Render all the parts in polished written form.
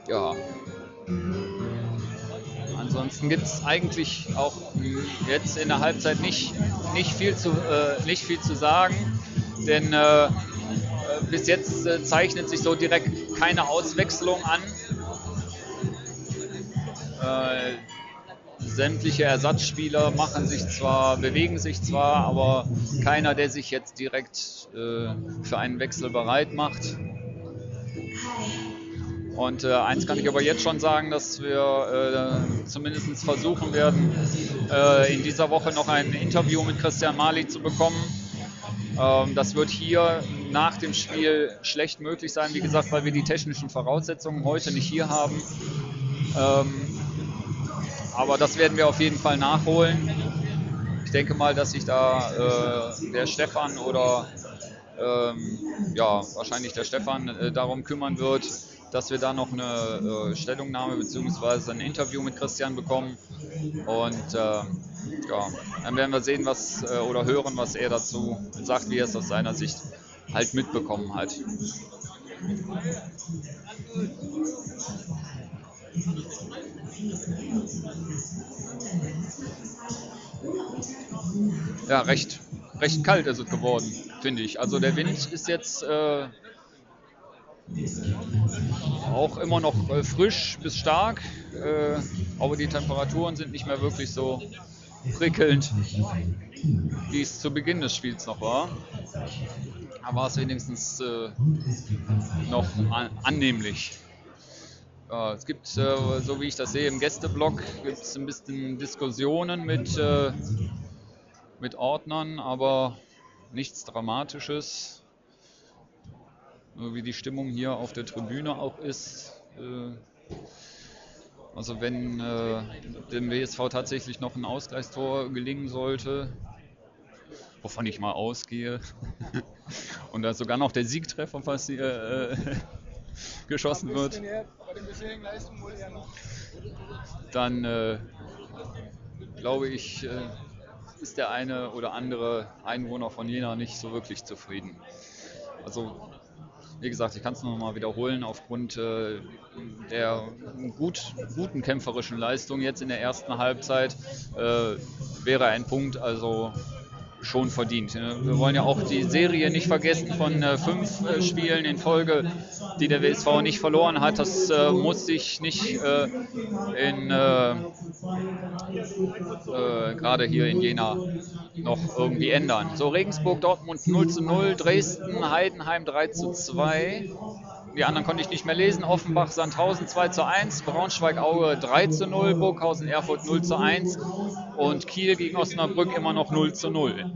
Ja, ansonsten gibt es eigentlich auch jetzt in der Halbzeit nicht viel zu sagen, denn bis jetzt zeichnet sich so direkt keine Auswechslung an. Sämtliche Ersatzspieler bewegen sich zwar, aber keiner, der sich jetzt direkt für einen Wechsel bereit macht. Und eins kann ich aber jetzt schon sagen, dass wir zumindest versuchen werden, in dieser Woche noch ein Interview mit Christian Marli zu bekommen. Das wird hier nach dem Spiel schlecht möglich sein, wie gesagt, weil wir die technischen Voraussetzungen heute nicht hier haben. Aber das werden wir auf jeden Fall nachholen. Ich denke mal, dass sich da der Stefan oder wahrscheinlich der Stefan darum kümmern wird, dass wir da noch eine Stellungnahme bzw. ein Interview mit Christian bekommen. Und dann werden wir sehen, oder hören, was er dazu sagt, wie er es aus seiner Sicht halt mitbekommen hat. Ja, recht kalt ist es geworden, finde ich. Also der Wind ist jetzt auch immer noch frisch bis stark, aber die Temperaturen sind nicht mehr wirklich so prickelnd, wie es zu Beginn des Spiels noch war. Da war es wenigstens noch annehmlich. Es gibt, so wie ich das sehe, im Gästeblock gibt es ein bisschen Diskussionen mit Ordnern, aber nichts Dramatisches. Wie die Stimmung hier auf der Tribüne auch ist. Also wenn dem WSV tatsächlich noch ein Ausgleichstor gelingen sollte, wovon ich mal ausgehe, und da sogar noch der Siegtreffer fast geschossen wird, dann glaube ich, ist der eine oder andere Einwohner von Jena nicht so wirklich zufrieden. Also wie gesagt, ich kann es noch mal wiederholen, aufgrund der guten kämpferischen Leistung jetzt in der ersten Halbzeit wäre ein Punkt also schon verdient. Wir wollen ja auch die Serie nicht vergessen von 5 Spielen in Folge, die der WSV nicht verloren hat. Das muss sich nicht gerade hier in Jena noch irgendwie ändern. So, Regensburg, Dortmund 0:0, Dresden, Heidenheim 3:2. Die anderen konnte ich nicht mehr lesen. Offenbach, Sandhausen 2:1, Braunschweig, Aue 3:0, Burghausen, Erfurt 0:1 und Kiel gegen Osnabrück immer noch 0:0.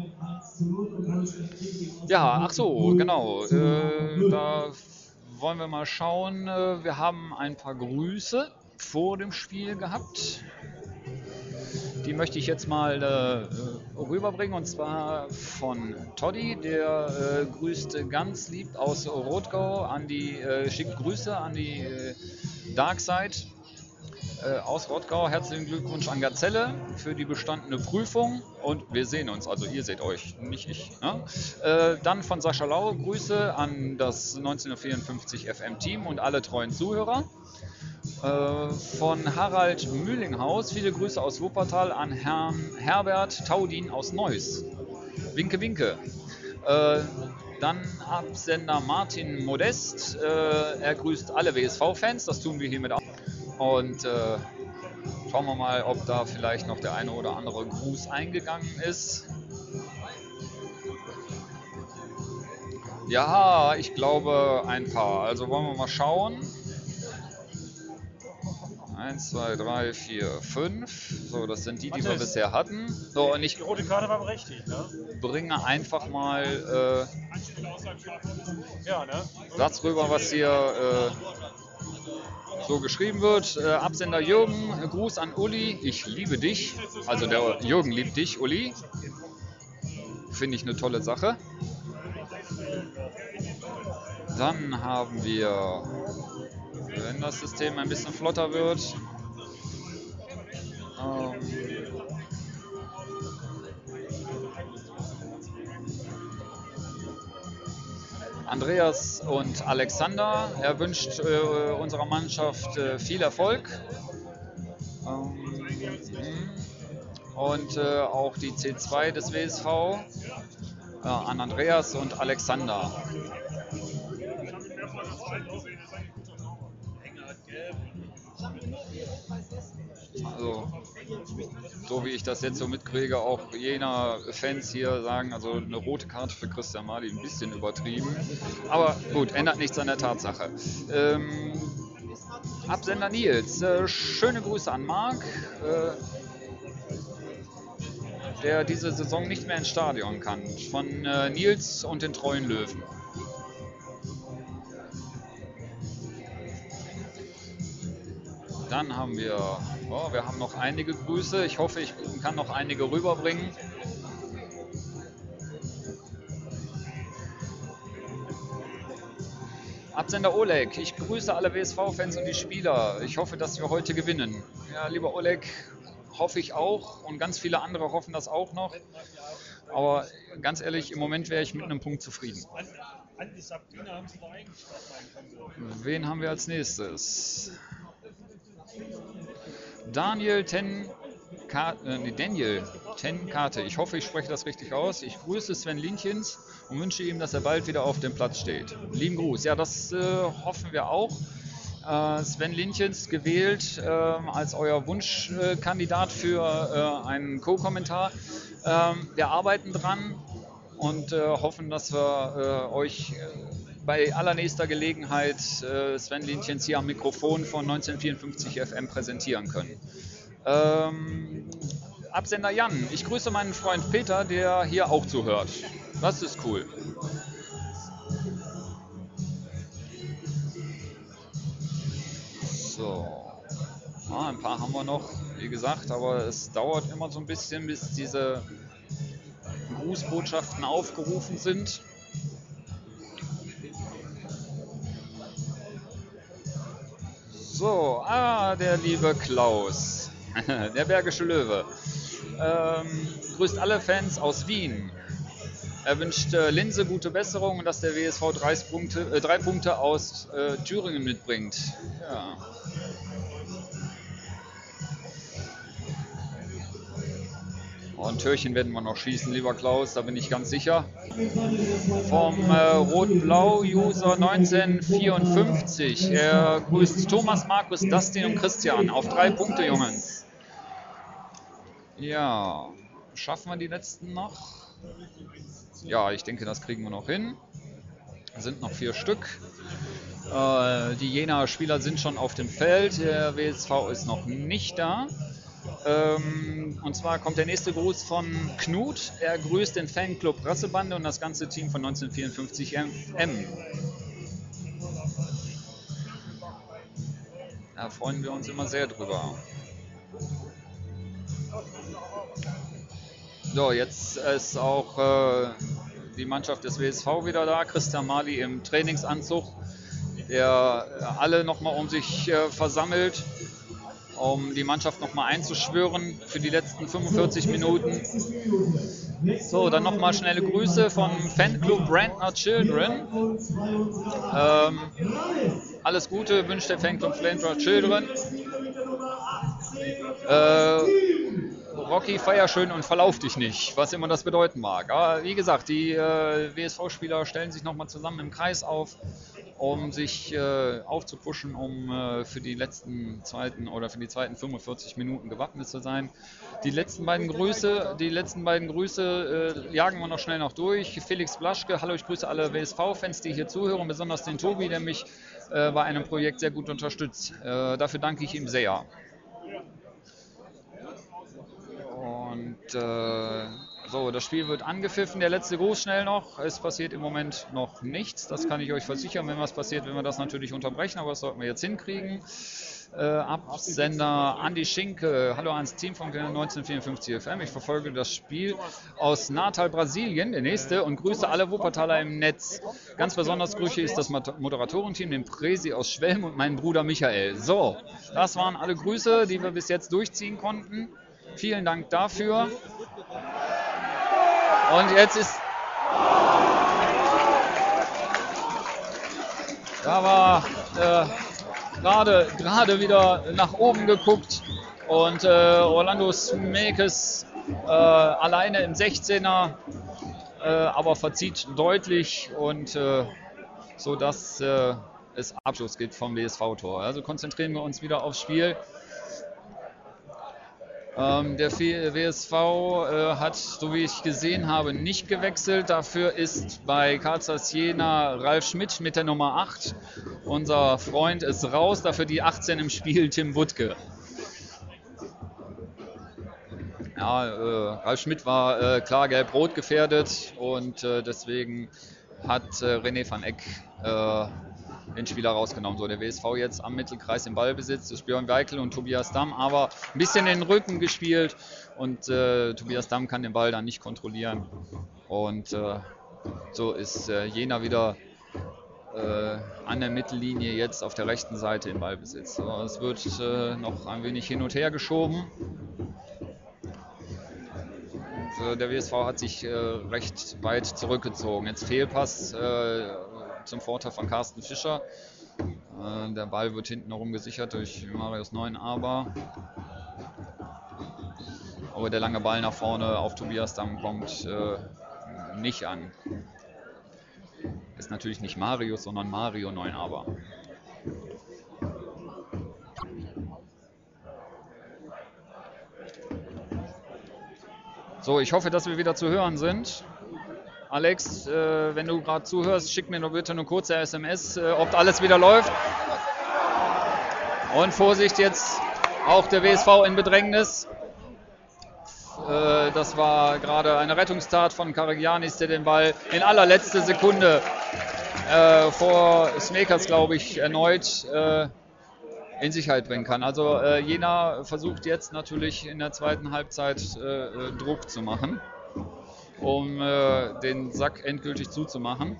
Ja, ach so, genau. Da wollen wir mal schauen. Wir haben ein paar Grüße vor dem Spiel gehabt. Die möchte ich jetzt mal rüberbringen, und zwar von Toddy, der grüßt ganz lieb aus Rothgau, schickt Grüße an die Darkside aus Rothgau. Herzlichen Glückwunsch an Gazelle für die bestandene Prüfung, und wir sehen uns, also ihr seht euch, nicht ich. Ne? Dann von Sascha Lau Grüße an das 1954 FM-Team und alle treuen Zuhörer. Von Harald Mühlinghaus, viele Grüße aus Wuppertal an Herrn Herbert Taudin aus Neuss. Winke, winke. Dann Absender Martin Modest, er grüßt alle WSV-Fans, das tun wir hiermit auch. Und schauen wir mal, ob da vielleicht noch der eine oder andere Gruß eingegangen ist. Ja, ich glaube ein paar. Also wollen wir mal schauen. 1, 2, 3, 4, 5. So, das sind die wir bisher hatten. So, und ich die rote Karte war berechtigt, ne? Bringe einfach mal Ja, ne? Satz rüber, was hier so geschrieben wird. Absender Jürgen, Gruß an Uli, ich liebe dich. Also der Jürgen liebt dich, Uli. Finde ich eine tolle Sache. Dann haben wir, wenn das System ein bisschen flotter wird, Andreas und Alexander. Er wünscht unserer Mannschaft viel Erfolg. Und auch die C2 des WSV an Andreas und Alexander. Also, so wie ich das jetzt so mitkriege, auch jener Fans hier sagen, also eine rote Karte für Christian Mali ein bisschen übertrieben. Aber gut, ändert nichts an der Tatsache. Absender Nils, schöne Grüße an Marc, der diese Saison nicht mehr ins Stadion kann. Von Nils und den treuen Löwen. Dann haben wir haben noch einige Grüße. Ich hoffe, ich kann noch einige rüberbringen. Absender Oleg, ich grüße alle WSV-Fans und die Spieler. Ich hoffe, dass wir heute gewinnen. Ja, lieber Oleg, hoffe ich auch. Und ganz viele andere hoffen das auch noch. Aber ganz ehrlich, im Moment wäre ich mit einem Punkt zufrieden. Wen haben wir als nächstes? Daniel Tenkate. Ich hoffe, ich spreche das richtig aus. Ich grüße Sven Linchens und wünsche ihm, dass er bald wieder auf dem Platz steht. Lieben Gruß. Ja, das hoffen wir auch. Sven Linchens gewählt als euer Wunschkandidat für einen Co-Kommentar. Wir arbeiten dran und hoffen, dass wir euch bei allernächster Gelegenheit Sven Linchens hier am Mikrofon von 1954 FM präsentieren können. Absender Jan, ich grüße meinen Freund Peter, der hier auch zuhört. Das ist cool. So, ein paar haben wir noch, wie gesagt, aber es dauert immer so ein bisschen, bis diese Grußbotschaften aufgerufen sind. So, der liebe Klaus, der Bergische Löwe, grüßt alle Fans aus Wien. Er wünscht Linse gute Besserung und dass der WSV 3 Punkte aus Thüringen mitbringt. Ja. Und Türchen werden wir noch schießen, lieber Klaus, da bin ich ganz sicher. Vom Rot-Blau-User 1954. Er grüßt Thomas, Markus, Dustin und Christian auf 3 Punkte, Jungs. Ja, schaffen wir die letzten noch? Ja, ich denke, das kriegen wir noch hin. Es sind noch 4 Stück. Die Jenaer Spieler sind schon auf dem Feld. Der WSV ist noch nicht da. Und zwar kommt der nächste Gruß von Knut. Er grüßt den Fanclub Rassebande und das ganze Team von 1954 M. Da freuen wir uns immer sehr drüber. So, jetzt ist auch die Mannschaft des WSV wieder da. Christian Mali im Trainingsanzug, der alle nochmal um sich versammelt, um die Mannschaft nochmal einzuschwören für die letzten 45 Minuten. So, dann nochmal schnelle Grüße vom Fanclub Brandner Children. Alles Gute wünscht der Fanclub Brandner Children. Rocky, feier schön und verlauf dich nicht, was immer das bedeuten mag. Aber wie gesagt, die WSV-Spieler stellen sich nochmal zusammen im Kreis auf, um sich aufzupuschen, um für die zweiten 45 Minuten gewappnet zu sein. Die letzten beiden Grüße jagen wir noch schnell durch. Felix Blaschke, hallo, ich grüße alle WSV-Fans, die hier zuhören, besonders den Tobi, der mich bei einem Projekt sehr gut unterstützt. Dafür danke ich ihm sehr. Und so, das Spiel wird angepfiffen. Der letzte Gruß schnell noch. Es passiert im Moment noch nichts. Das kann ich euch versichern. Wenn was passiert, werden wir das natürlich unterbrechen. Aber das sollten wir jetzt hinkriegen. Absender Andi Schinke. Hallo ans Team von 1954 FM. Ich verfolge das Spiel aus Natal, Brasilien, der nächste, und grüße alle Wuppertaler im Netz. Ganz besonders grüße ich das Moderatorenteam, den Presi aus Schwelm und meinen Bruder Michael. So, das waren alle Grüße, die wir bis jetzt durchziehen konnten. Vielen Dank dafür. Und jetzt ist... Da war gerade wieder nach oben geguckt und Orlando Smekes alleine im 16er, aber verzieht deutlich und so dass es Abschluss gibt vom WSV-Tor. Also konzentrieren wir uns wieder aufs Spiel. Der WSV hat, so wie ich gesehen habe, nicht gewechselt. Dafür ist bei Karzas Jena Ralf Schmidt mit der Nummer 8. Unser Freund ist raus, dafür die 18 im Spiel, Tim Wuttke. Ja, Ralf Schmidt war klar gelb-rot gefährdet und deswegen hat René van Eck den Spieler rausgenommen. So, der WSV jetzt am Mittelkreis im Ballbesitz, das Björn Weikel und Tobias Damm, aber ein bisschen in den Rücken gespielt und Tobias Damm kann den Ball dann nicht kontrollieren. Und so ist Jena wieder an der Mittellinie jetzt auf der rechten Seite im Ballbesitz. So, es wird noch ein wenig hin und her geschoben. Der WSV hat sich recht weit zurückgezogen. Jetzt Fehlpass zum Vorteil von Carsten Fischer. Der Ball wird hinten herum gesichert durch Marius Neunaber. Aber der lange Ball nach vorne auf Tobias Damm kommt nicht an. Ist natürlich nicht Marius, sondern Mario Neunaber. So, ich hoffe, dass wir wieder zu hören sind. Alex, wenn du gerade zuhörst, schick mir noch bitte eine kurze SMS, ob alles wieder läuft. Und Vorsicht, jetzt auch der WSV in Bedrängnis. Das war gerade eine Rettungstat von Karagianis, der den Ball in allerletzter Sekunde vor Smekers, glaube ich, erneut in Sicherheit bringen kann. Also Jena versucht jetzt natürlich in der zweiten Halbzeit Druck zu machen, um den Sack endgültig zuzumachen.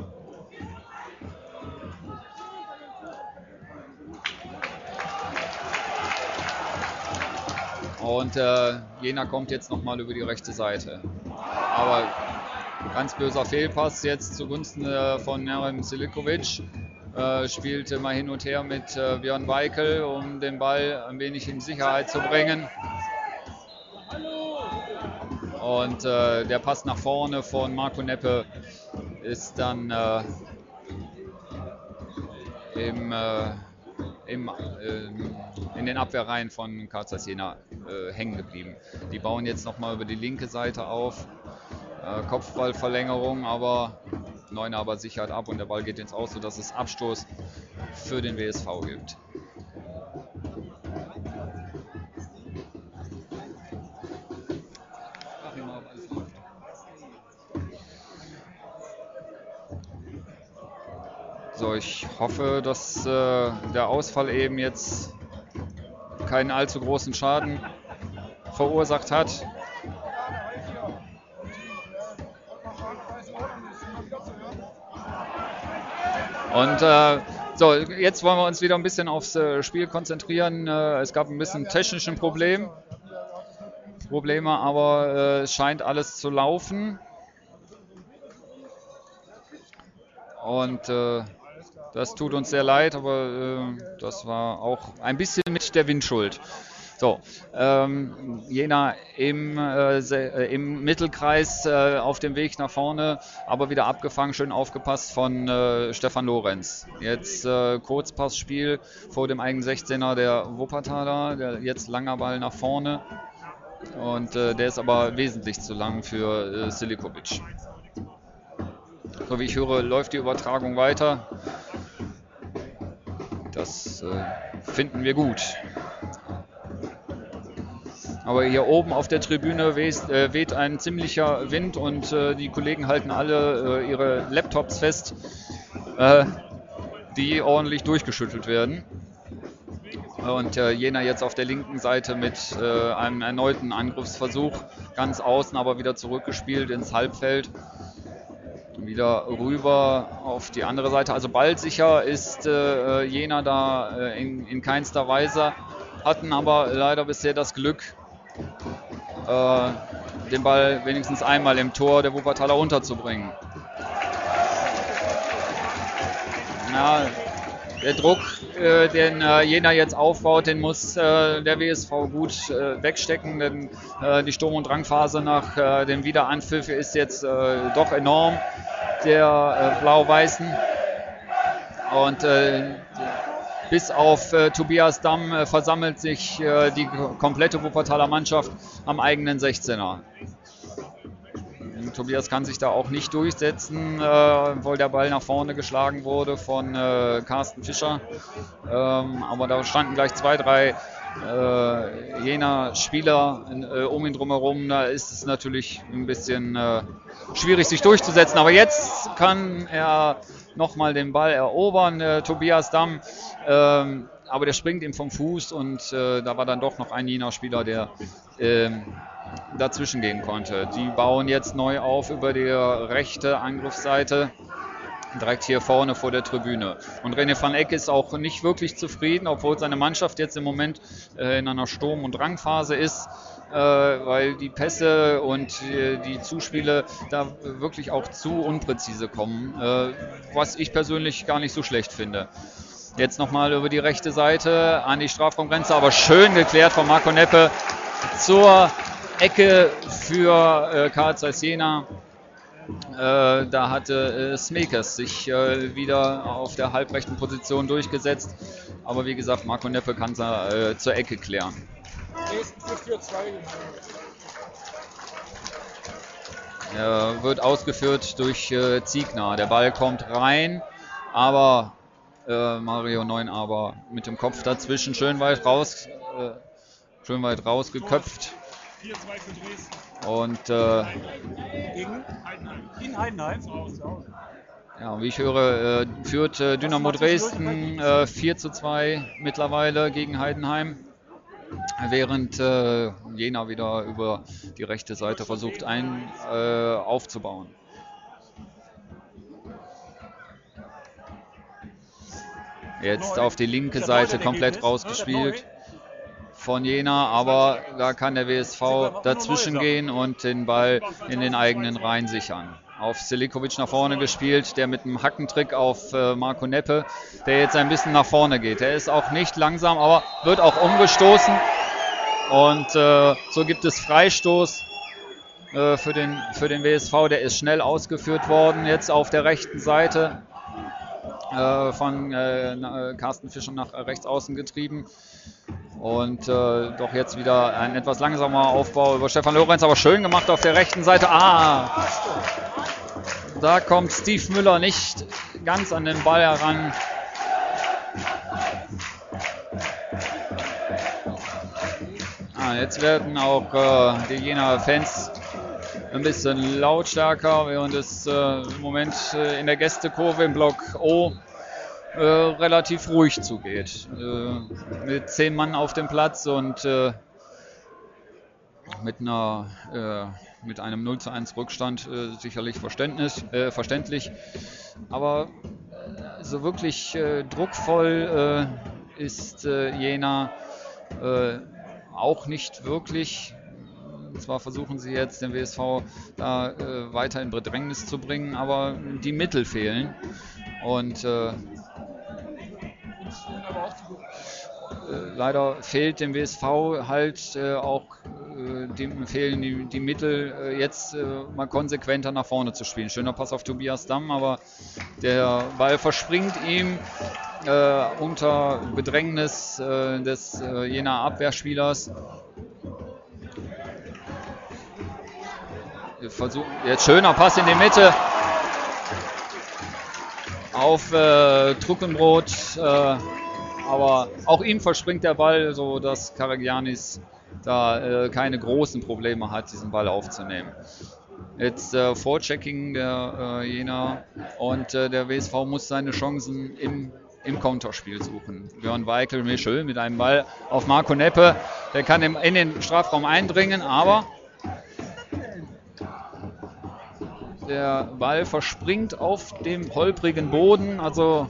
Und Jena kommt jetzt nochmal über die rechte Seite. Aber ganz böser Fehlpass jetzt zugunsten von Nerem Silikovic. Spielte mal hin und her mit Björn Weikel, um den Ball ein wenig in Sicherheit zu bringen. Und der Pass nach vorne von Marco Neppe ist dann in den Abwehrreihen von Karzas Jena hängen geblieben. Die bauen jetzt nochmal über die linke Seite auf. Kopfballverlängerung, aber Neunaber sichert ab und der Ball geht ins Aus, sodass es Abstoß für den WSV gibt. So, ich hoffe, dass der Ausfall eben jetzt keinen allzu großen Schaden verursacht hat. Und so, jetzt wollen wir uns wieder ein bisschen aufs Spiel konzentrieren. Es gab ein bisschen technische Probleme, aber es scheint alles zu laufen. Und das tut uns sehr leid, aber das war auch ein bisschen mit der Wind schuld. So, Jena im Mittelkreis auf dem Weg nach vorne, aber wieder abgefangen, schön aufgepasst von Stefan Lorenz. Jetzt Kurzpassspiel vor dem eigenen 16er der Wuppertaler, jetzt langer Ball nach vorne und der ist aber wesentlich zu lang für Silikovic. So wie ich höre, läuft die Übertragung weiter. Das finden wir gut. Aber hier oben auf der Tribüne weht ein ziemlicher Wind und die Kollegen halten alle ihre Laptops fest, die ordentlich durchgeschüttelt werden. Und Jena jetzt auf der linken Seite mit einem erneuten Angriffsversuch, ganz außen, aber wieder zurückgespielt ins Halbfeld. Wieder rüber auf die andere Seite. Also ballsicher ist Jena da in keinster Weise, hatten aber leider bisher das Glück, den Ball wenigstens einmal im Tor der Wuppertaler unterzubringen. Ja, der Druck, den Jena jetzt aufbaut, den muss der WSV gut wegstecken, denn die Sturm- und Drangphase nach dem Wiederanpfiff ist jetzt doch enorm, der Blau-Weißen. Und bis auf Tobias Damm versammelt sich die komplette Wuppertaler Mannschaft am eigenen 16er. Tobias kann sich da auch nicht durchsetzen, weil der Ball nach vorne geschlagen wurde von Carsten Fischer. Aber da standen gleich 2, 3 Jener Spieler um ihn drumherum. Da ist es natürlich ein bisschen schwierig, sich durchzusetzen. Aber jetzt kann er nochmal den Ball erobern, Tobias Damm. Aber der springt ihm vom Fuß und da war dann doch noch ein Jener Spieler, der dazwischen gehen konnte. Die bauen jetzt neu auf über die rechte Angriffsseite, direkt hier vorne vor der Tribüne. Und René van Eck ist auch nicht wirklich zufrieden, obwohl seine Mannschaft jetzt im Moment in einer Sturm- und Drangphase ist, weil die Pässe und die Zuspiele da wirklich auch zu unpräzise kommen, was ich persönlich gar nicht so schlecht finde. Jetzt nochmal über die rechte Seite an die Strafraumgrenze, aber schön geklärt von Marco Neppe zur Ecke für Karl Zeiss Jena. Da hatte Smekers sich wieder auf der halbrechten Position durchgesetzt. Aber wie gesagt, Marco Neppe kann es zur Ecke klären. Wird ausgeführt durch Ziegner. Der Ball kommt rein, aber Mario Neunaber mit dem Kopf dazwischen schön weit rausgeköpft. 4-2 für Dresden. Und in Heidenheim. ja, wie ich höre, führt Dynamo Dresden 4-2 mittlerweile gegen Heidenheim, während Jena wieder über die rechte Seite versucht aufzubauen. Jetzt auf die linke Seite komplett rausgespielt von Jena, aber da kann der WSV dazwischen gehen und den Ball in den eigenen Reihen sichern. Auf Selikovic nach vorne gespielt, der mit einem Hackentrick auf Marco Neppe, der jetzt ein bisschen nach vorne geht. Der ist auch nicht langsam, aber wird auch umgestoßen und so gibt es Freistoß für den WSV. Der ist schnell ausgeführt worden, jetzt auf der rechten Seite von Carsten Fischer nach rechts außen getrieben. Und doch jetzt wieder ein etwas langsamer Aufbau über Stefan Lorenz, aber schön gemacht auf der rechten Seite. Da kommt Steve Müller nicht ganz an den Ball heran. Jetzt werden auch die Jenaer Fans ein bisschen lautstärker, während es im Moment in der Gästekurve im Block O relativ ruhig zugeht. Mit 10 Mann auf dem Platz und mit einem 0:1 Rückstand sicherlich verständlich. Aber so wirklich druckvoll ist Jena auch nicht wirklich. Zwar versuchen sie jetzt den WSV da weiter in Bedrängnis zu bringen, aber die Mittel fehlen. Und leider fehlt dem WSV halt auch fehlen die Mittel, jetzt mal konsequenter nach vorne zu spielen. Schöner Pass auf Tobias Damm, aber der Ball verspringt ihm unter Bedrängnis des Jenaer Abwehrspielers. Jetzt schöner Pass in die Mitte auf Truckenbrot, aber auch ihm verspringt der Ball, so dass Karagiannis da keine großen Probleme hat, diesen Ball aufzunehmen. Jetzt Vorchecking der Jena und der WSV muss seine Chancen im Konterspiel suchen. Björn Weichel Michel mit einem Ball auf Marco Neppe, der kann in den Strafraum eindringen, aber der Ball verspringt auf dem holprigen Boden, also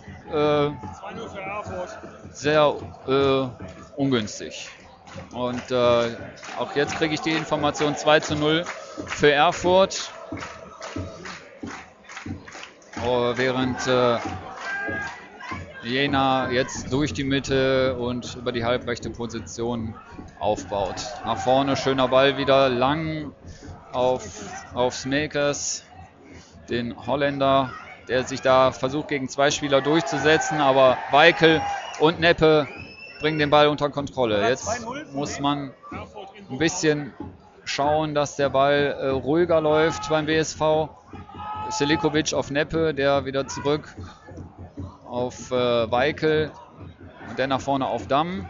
sehr ungünstig. Und auch jetzt kriege ich die Information 2:0 für Erfurt. Während Jena jetzt durch die Mitte und über die halbrechte Position aufbaut. Nach vorne schöner Ball wieder lang auf Smeekers, den Holländer, der sich da versucht gegen 2 Spieler durchzusetzen, aber Weikel und Neppe bringen den Ball unter Kontrolle. Jetzt muss man ein bisschen schauen, dass der Ball ruhiger läuft beim WSV. Selikovic auf Neppe, der wieder zurück auf Weikel und dann nach vorne auf Damm.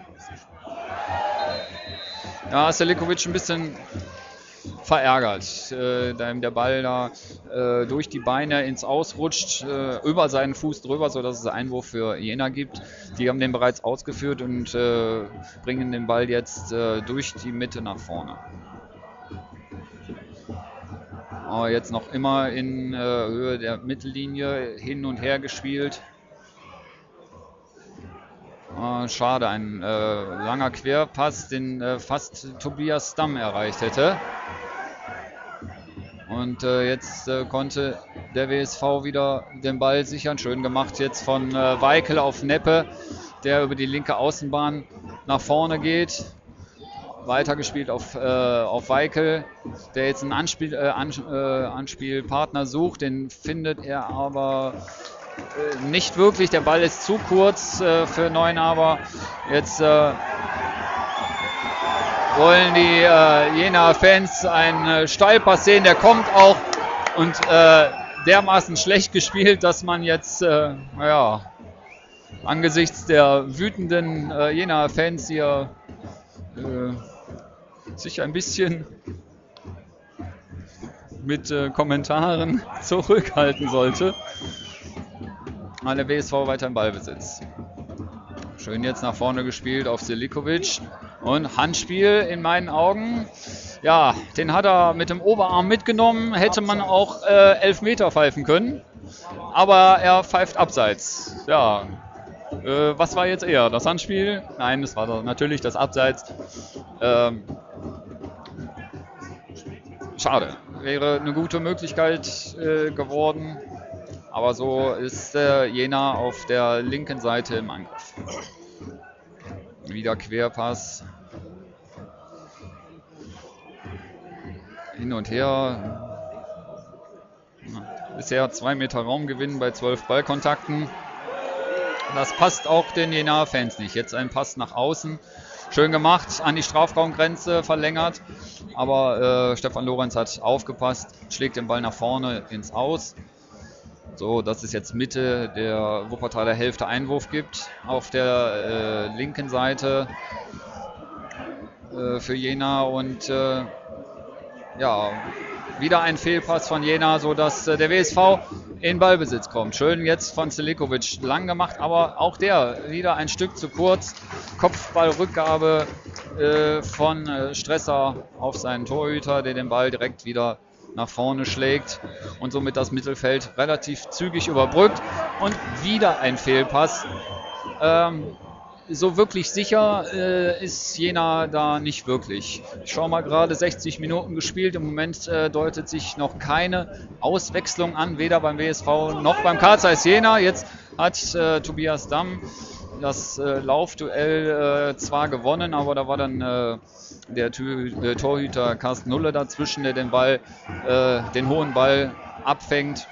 Ja, Selikovic ein bisschen verärgert, da ihm der Ball da durch die Beine ins Aus rutscht, über seinen Fuß drüber, sodass es einen Einwurf für Jena gibt. Die haben den bereits ausgeführt und bringen den Ball jetzt durch die Mitte nach vorne. Aber jetzt noch immer in Höhe der Mittellinie hin und her gespielt. Schade, ein langer Querpass, den fast Tobias Damm erreicht hätte. Und jetzt konnte der WSV wieder den Ball sichern. Schön gemacht jetzt von Weikel auf Neppe, der über die linke Außenbahn nach vorne geht. Weitergespielt auf Weikel, der jetzt einen Anspielpartner sucht. Den findet er aber nicht wirklich. Der Ball ist zu kurz für Neunaber. Jetzt wollen die Jena-Fans einen Steilpass sehen. Der kommt auch und dermaßen schlecht gespielt, dass man jetzt angesichts der wütenden Jena-Fans hier sich ein bisschen mit Kommentaren zurückhalten sollte. Der WSV weiter im Ballbesitz. Schön jetzt nach vorne gespielt auf Selikovic. Und Handspiel in meinen Augen. Ja, den hat er mit dem Oberarm mitgenommen. Hätte man auch 11 Meter pfeifen können. Aber er pfeift abseits. Ja, was war jetzt eher? Das Handspiel? Nein, das war natürlich das Abseits. Schade. Wäre eine gute Möglichkeit geworden. Aber so ist Jena auf der linken Seite im Angriff. Wieder Querpass. Hin und her. Bisher 2 Meter Raumgewinn bei 12 Ballkontakten. Das passt auch den Jena-Fans nicht. Jetzt ein Pass nach außen. Schön gemacht, an die Strafraumgrenze verlängert. Aber Stefan Lorenz hat aufgepasst, schlägt den Ball nach vorne ins Aus. So, dass es jetzt Mitte der Wuppertaler Hälfte Einwurf gibt. Auf der linken Seite für Jena. Und wieder ein Fehlpass von Jena, sodass der WSV in Ballbesitz kommt. Schön jetzt von Selikovic lang gemacht, aber auch der wieder ein Stück zu kurz. Kopfballrückgabe von Stresser auf seinen Torhüter, der den Ball direkt wieder nach vorne schlägt und somit das Mittelfeld relativ zügig überbrückt. Und wieder ein Fehlpass. So wirklich sicher ist Jena da nicht wirklich. Ich schaue mal gerade, 60 Minuten gespielt. Im Moment deutet sich noch keine Auswechslung an, weder beim WSV noch beim Karl Zeiss Jena. Jetzt hat Tobias Damm das Laufduell zwar gewonnen, aber da war dann der Torhüter Carsten Nulle dazwischen, der den hohen Ball abfängt.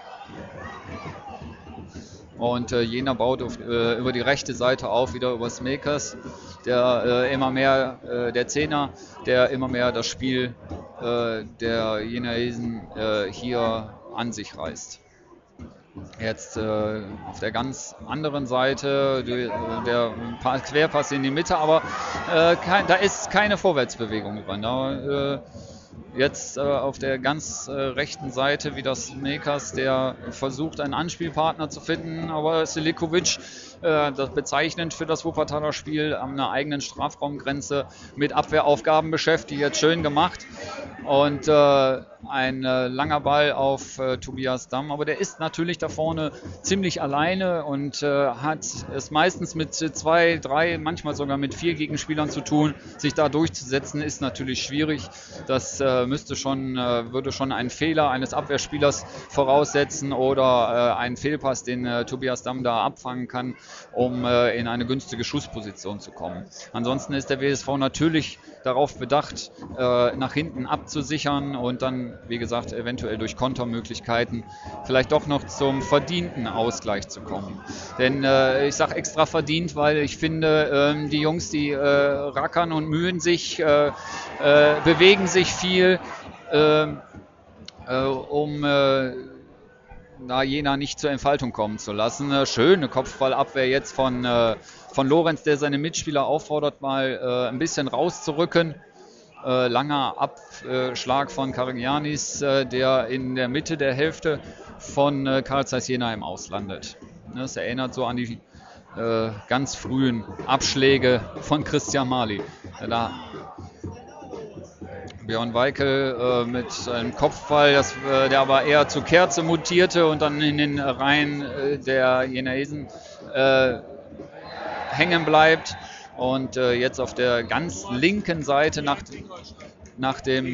Und Jena baut über die rechte Seite auf, wieder über Smeekers, der Zehner, der immer mehr das Spiel der Jenaesen hier an sich reißt. Jetzt auf der ganz anderen Seite der Querpass in die Mitte, aber da ist keine Vorwärtsbewegung dran. Jetzt auf der ganz rechten Seite wieder Smeekers, der versucht, einen Anspielpartner zu finden, aber Selikovic, das bezeichnend für das Wuppertaler Spiel, an einer eigenen Strafraumgrenze mit Abwehraufgaben beschäftigt, jetzt schön gemacht. Und ein langer Ball auf Tobias Damm, aber der ist natürlich da vorne ziemlich alleine und hat es meistens mit 2, 3, manchmal sogar mit 4 Gegenspielern zu tun. Sich da durchzusetzen ist natürlich schwierig. Das würde schon einen Fehler eines Abwehrspielers voraussetzen oder einen Fehlpass, den Tobias Damm da abfangen kann. um in eine günstige Schussposition zu kommen. Ansonsten ist der WSV natürlich darauf bedacht, nach hinten abzusichern und dann, wie gesagt, eventuell durch Kontermöglichkeiten vielleicht doch noch zum verdienten Ausgleich zu kommen. Denn ich sage extra verdient, weil ich finde, die Jungs, die rackern und mühen sich, bewegen sich viel, um Jena nicht zur Entfaltung kommen zu lassen. Schöne Kopfballabwehr jetzt von Lorenz, der seine Mitspieler auffordert, mal ein bisschen rauszurücken. Langer Abschlag von Karagiannis, der in der Mitte der Hälfte von Carl Zeiss Jena im Aus landet. Das erinnert so an die ganz frühen Abschläge von Christian Mali. Björn Weikel mit einem Kopfball, der aber eher zur Kerze mutierte und dann in den Reihen der Jenaesen hängen bleibt. Und jetzt auf der ganz linken Seite nach dem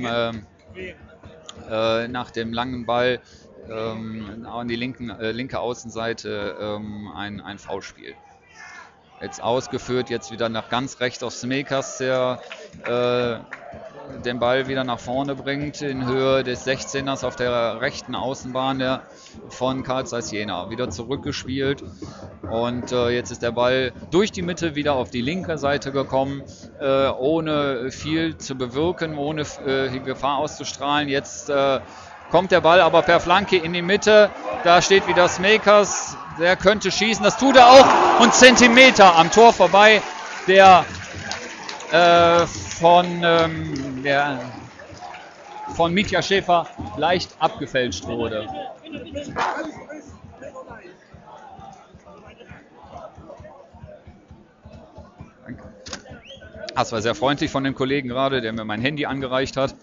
langen Ball an die linke Außenseite ein Foulspiel. Jetzt ausgeführt, jetzt wieder nach ganz rechts auf Smekas, der den Ball wieder nach vorne bringt in Höhe des 16ers auf der rechten Außenbahn von Carl Zeiss Jena. Wieder zurückgespielt und jetzt ist der Ball durch die Mitte wieder auf die linke Seite gekommen, ohne viel zu bewirken, ohne Gefahr auszustrahlen. Jetzt kommt der Ball aber per Flanke in die Mitte, da steht wieder Smekas, der könnte schießen, das tut er auch und Zentimeter am Tor vorbei, der von Mitja Schäfer leicht abgefälscht wurde. Das war sehr freundlich von dem Kollegen gerade, der mir mein Handy angereicht hat,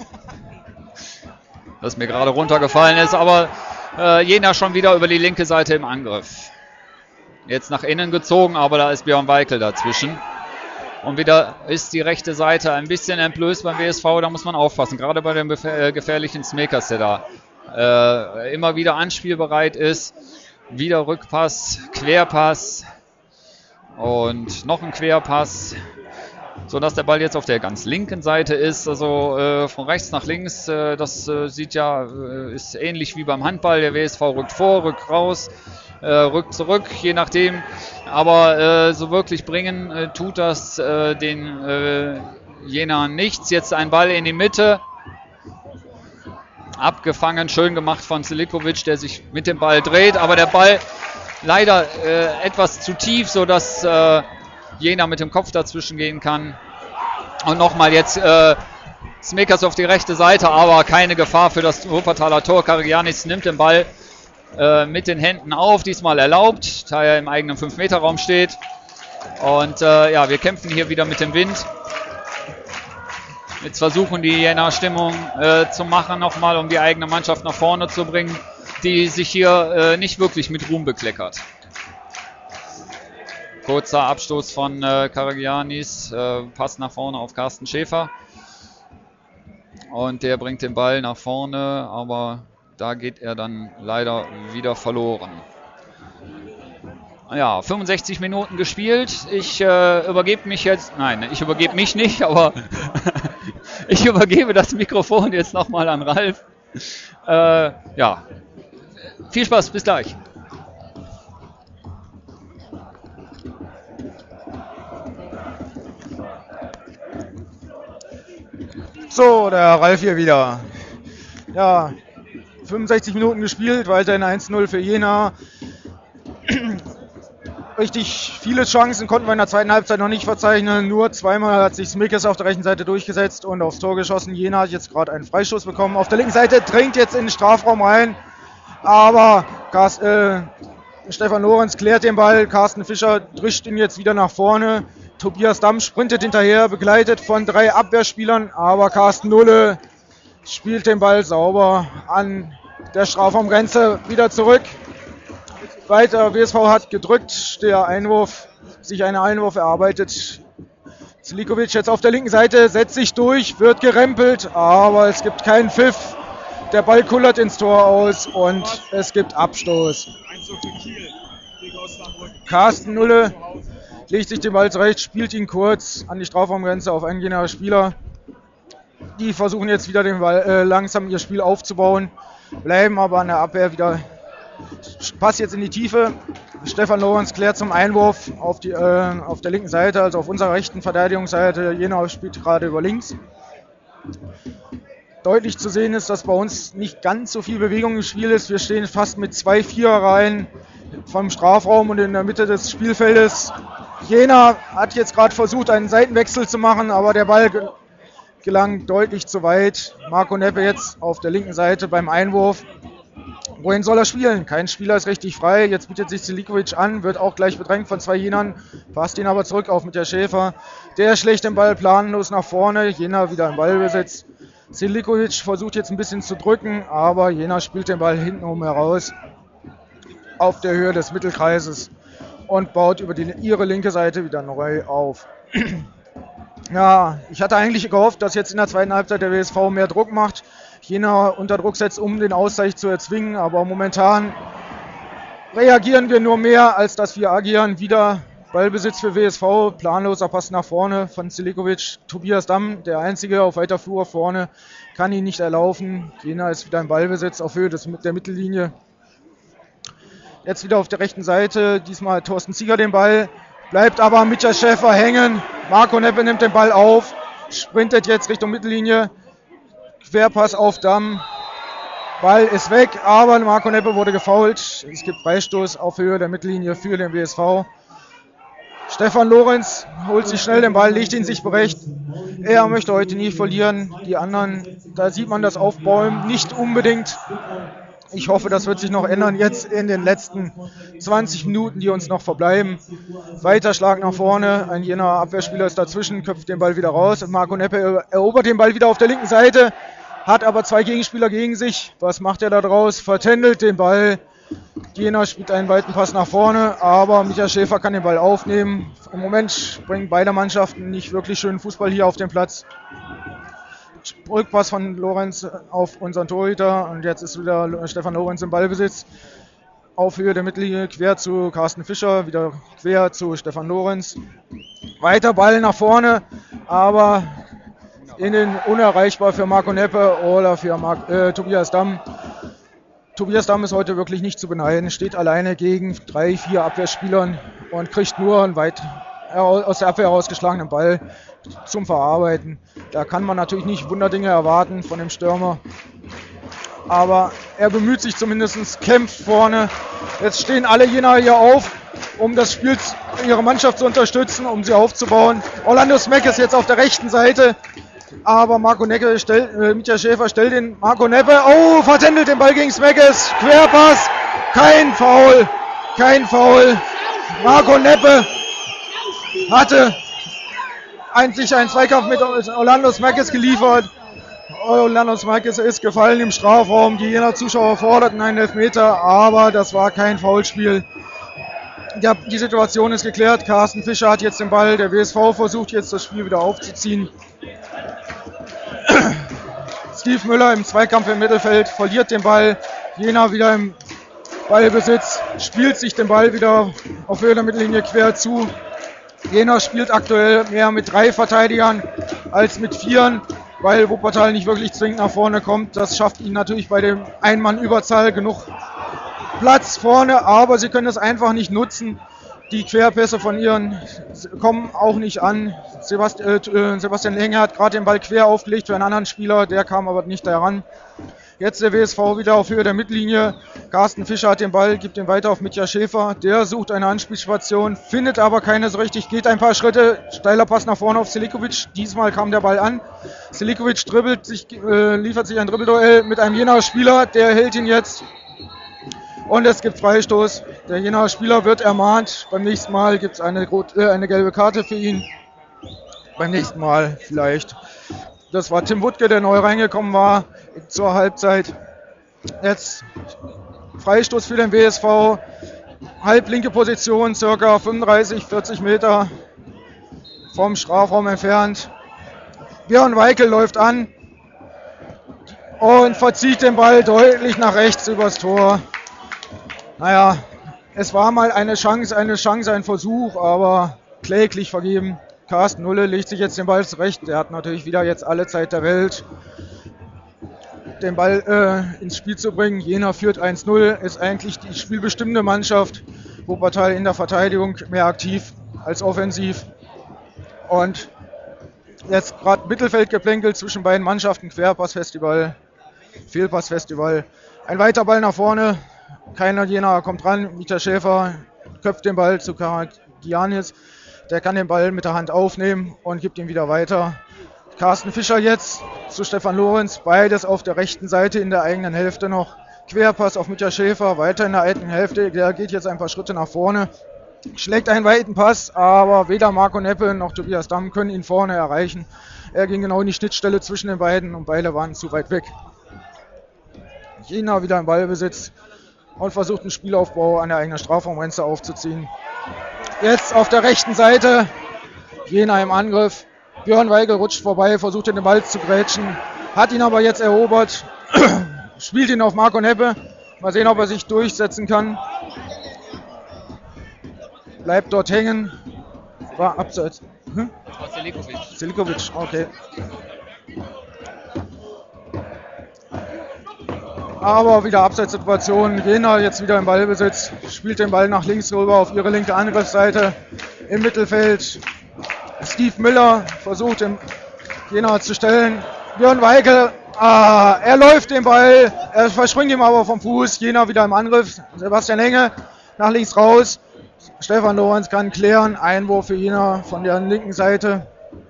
das mir gerade runtergefallen ist, aber Jena schon wieder über die linke Seite im Angriff. Jetzt nach innen gezogen, aber da ist Björn Weikel dazwischen. Und wieder ist die rechte Seite ein bisschen entblößt beim WSV, da muss man aufpassen. Gerade bei dem gefährlichen Smekas, der da immer wieder anspielbereit ist. Wieder Rückpass, Querpass und noch ein Querpass, sodass der Ball jetzt auf der ganz linken Seite ist. Also von rechts nach links, das ist ähnlich wie beim Handball. Der WSV rückt vor, rückt raus, rückt zurück, je nachdem. Aber so wirklich bringen tut das den Jena nichts. Jetzt ein Ball in die Mitte. Abgefangen, schön gemacht von Selikovic, der sich mit dem Ball dreht. Aber der Ball leider etwas zu tief, sodass Jena mit dem Kopf dazwischen gehen kann. Und nochmal jetzt Smekas auf die rechte Seite, aber keine Gefahr für das Wuppertaler Tor. Karagiannis nimmt den Ball mit den Händen auf, diesmal erlaubt, da er im eigenen 5-Meter-Raum steht. Und wir kämpfen hier wieder mit dem Wind. Jetzt versuchen die Jena Stimmung zu machen, nochmal, um die eigene Mannschaft nach vorne zu bringen, die sich hier nicht wirklich mit Ruhm bekleckert. Kurzer Abstoß von Karagiannis, Pass nach vorne auf Carsten Schäfer. Und der bringt den Ball nach vorne, aber da geht er dann leider wieder verloren. Ja, 65 Minuten gespielt. Ich übergebe mich jetzt, nein, ich übergebe mich nicht, aber ich übergebe das Mikrofon jetzt nochmal an Ralf. Viel Spaß, bis gleich. So, der Ralf hier wieder. Ja, 65 Minuten gespielt, weiterhin 1-0 für Jena. Richtig viele Chancen konnten wir in der zweiten Halbzeit noch nicht verzeichnen. Nur zweimal hat sich Smekas auf der rechten Seite durchgesetzt und aufs Tor geschossen. Jena hat jetzt gerade einen Freistoß bekommen. Auf der linken Seite drängt jetzt in den Strafraum rein. Aber Stefan Lorenz klärt den Ball. Carsten Fischer drischt ihn jetzt wieder nach vorne. Tobias Damm sprintet hinterher, begleitet von 3 Abwehrspielern. Aber Carsten Nulle spielt den Ball sauber an der Strafraumgrenze wieder zurück. Weiter, WSV hat gedrückt, der Einwurf, sich einen Einwurf erarbeitet. Selikovic jetzt auf der linken Seite, setzt sich durch, wird gerempelt, aber es gibt keinen Pfiff. Der Ball kullert ins Tor aus und es gibt Abstoß. Carsten Nulle legt sich den Ball zurecht, spielt ihn kurz an die Strafraumgrenze auf einen Jenaer Spieler. Die versuchen jetzt wieder den Ball, langsam ihr Spiel aufzubauen, bleiben aber an der Abwehr wieder. Pass jetzt in die Tiefe. Stefan Lorenz klärt zum Einwurf auf der linken Seite, also auf unserer rechten Verteidigungsseite. Jena spielt gerade über links. Deutlich zu sehen ist, dass bei uns nicht ganz so viel Bewegung im Spiel ist. Wir stehen fast mit 2 Viererreihen vom Strafraum und in der Mitte des Spielfeldes. Jena hat jetzt gerade versucht, einen Seitenwechsel zu machen, aber der Ball gelang deutlich zu weit. Marco Neppe jetzt auf der linken Seite beim Einwurf. Wohin soll er spielen? Kein Spieler ist richtig frei. Jetzt bietet sich Selikovic an, wird auch gleich bedrängt von 2 Jenern. Passt ihn aber zurück auf mit der Schäfer. Der schlägt den Ball planlos nach vorne. Jena wieder im Ballbesitz. Selikovic versucht jetzt ein bisschen zu drücken, aber Jena spielt den Ball hintenrum heraus auf der Höhe des Mittelkreises und baut über ihre linke Seite wieder neu auf. Ja, ich hatte eigentlich gehofft, dass jetzt in der zweiten Halbzeit der WSV mehr Druck macht, Jena unter Druck setzt, um den Ausgleich zu erzwingen, aber momentan reagieren wir nur mehr, als dass wir agieren. Wieder Ballbesitz für WSV, planloser Pass nach vorne von Selikovic. Tobias Damm, der Einzige auf weiter Flur vorne, kann ihn nicht erlaufen. Jena ist wieder im Ballbesitz auf Höhe der Mittellinie. Jetzt wieder auf der rechten Seite, diesmal Thorsten Zieger den Ball, bleibt aber Mitja Schäfer hängen. Marco Neppe nimmt den Ball auf, sprintet jetzt Richtung Mittellinie. Querpass auf Damm. Ball ist weg, aber Marco Neppe wurde gefoult. Es gibt Freistoß auf Höhe der Mittellinie für den WSV. Stefan Lorenz holt sich schnell den Ball, legt ihn sich zurecht. Er möchte heute nie verlieren. Die anderen, da sieht man das Aufbäumen nicht unbedingt. Ich hoffe, das wird sich noch ändern jetzt in den letzten 20 Minuten, die uns noch verbleiben. Weiter Schlag nach vorne, ein Jenaer Abwehrspieler ist dazwischen, köpft den Ball wieder raus und Marco Neppe erobert den Ball wieder auf der linken Seite, hat aber 2 Gegenspieler gegen sich. Was macht er da draus? Vertändelt den Ball. Jena spielt einen weiten Pass nach vorne, aber Michael Schäfer kann den Ball aufnehmen. Im Moment bringen beide Mannschaften nicht wirklich schönen Fußball hier auf den Platz. Rückpass von Lorenz auf unseren Torhüter und jetzt ist wieder Stefan Lorenz im Ballbesitz. Auf Höhe der Mittellinie quer zu Carsten Fischer, wieder quer zu Stefan Lorenz. Weiter Ball nach vorne, aber innen unerreichbar für Marco Neppe oder für Tobias Damm. Tobias Damm ist heute wirklich nicht zu beneiden, steht alleine gegen 3, 4 Abwehrspielern und kriegt nur einen weit aus der Abwehr herausgeschlagenen Ball zum Verarbeiten. Da kann man natürlich nicht Wunderdinge erwarten von dem Stürmer. Aber er bemüht sich zumindest, kämpft vorne. Jetzt stehen alle Jenaer hier auf, um das Spiel, ihre Mannschaft zu unterstützen, um sie aufzubauen. Orlando Smeck ist jetzt auf der rechten Seite. Aber Michael Schäfer stellt den Marco Neppe. Oh, vertändelt den Ball gegen Smeckes. Querpass. Kein Foul. Marco Neppe hatte sich einen Zweikampf mit Orlando Smeckes geliefert. Orlando Smeckes ist gefallen im Strafraum. Die Jenaer Zuschauer forderten einen Elfmeter, aber das war kein Foulspiel. Ja, die Situation ist geklärt. Carsten Fischer hat jetzt den Ball. Der WSV versucht jetzt das Spiel wieder aufzuziehen. Steve Müller im Zweikampf im Mittelfeld verliert den Ball. Jena wieder im Ballbesitz, spielt sich den Ball wieder auf Höhe der Mittellinie quer zu. Jena spielt aktuell mehr mit 3 Verteidigern als mit 4, weil Wuppertal nicht wirklich zwingend nach vorne kommt. Das schafft ihnen natürlich bei dem Ein-Mann-Überzahl genug Platz vorne, aber sie können es einfach nicht nutzen. Die Querpässe von ihren kommen auch nicht an. Sebastian Lenge hat gerade den Ball quer aufgelegt für einen anderen Spieler, der kam aber nicht daran. Jetzt der WSV wieder auf Höhe der Mittellinie. Carsten Fischer hat den Ball, gibt ihn weiter auf Michael Schäfer. Der sucht eine Anspielstation, findet aber keine so richtig, geht ein paar Schritte. Steiler Pass nach vorne auf Selikovic. Diesmal kam der Ball an. Selikovic liefert sich ein Dribbelduell mit einem Jenaer Spieler. Der hält ihn jetzt. Und es gibt Freistoß. Der Jenaer Spieler wird ermahnt. Beim nächsten Mal gibt es eine gelbe Karte für ihn. Beim nächsten Mal vielleicht. Das war Tim Wuttke, der neu reingekommen war zur Halbzeit. Jetzt Freistoß für den WSV. Halblinke Position, circa 35, 40 Meter vom Strafraum entfernt. Björn Weikel läuft an und verzieht den Ball deutlich nach rechts übers Tor. Naja, Es war mal eine Chance, ein Versuch, aber kläglich vergeben. Carsten Nulle legt sich jetzt den Ball zurecht. Der hat natürlich wieder jetzt alle Zeit der Welt, den Ball ins Spiel zu bringen. Jena führt 1-0, ist eigentlich die spielbestimmende Mannschaft. Wuppertal in der Verteidigung mehr aktiv als offensiv. Und jetzt gerade Mittelfeldgeplänkel zwischen beiden Mannschaften, Querpassfestival, Fehlpassfestival. Ein weiter Ball nach vorne, keiner Jenaer kommt ran. Mieter Schäfer köpft den Ball zu Karagianis. Der kann den Ball mit der Hand aufnehmen und gibt ihn wieder weiter. Carsten Fischer jetzt zu Stefan Lorenz, beides auf der rechten Seite in der eigenen Hälfte noch. Querpass auf Mitja Schäfer, weiter in der eigenen Hälfte, der geht jetzt ein paar Schritte nach vorne. Schlägt einen weiten Pass, aber weder Marco Neppe noch Tobias Damm können ihn vorne erreichen. Er ging genau in die Schnittstelle zwischen den beiden und beide waren zu weit weg. Jena wieder im Ballbesitz und versucht einen Spielaufbau an der eigenen Strafraumgrenze aufzuziehen. Jetzt auf der rechten Seite, Jena im Angriff. Björn Weigel rutscht vorbei, versucht den Ball zu grätschen, hat ihn aber jetzt erobert, spielt ihn auf Marco Neppe. Mal sehen, ob er sich durchsetzen kann. Bleibt dort hängen. War abseits. Selikovic, okay. Aber wieder Abseitssituation. Jena jetzt wieder im Ballbesitz. Spielt den Ball nach links rüber auf ihre linke Angriffsseite. Im Mittelfeld Steve Miller versucht den Jena zu stellen. Björn Weigel, er läuft den Ball. Er verspringt ihm aber vom Fuß. Jena wieder im Angriff. Sebastian Enge nach links raus. Stefan Lorenz kann klären. Einwurf für Jena von der linken Seite.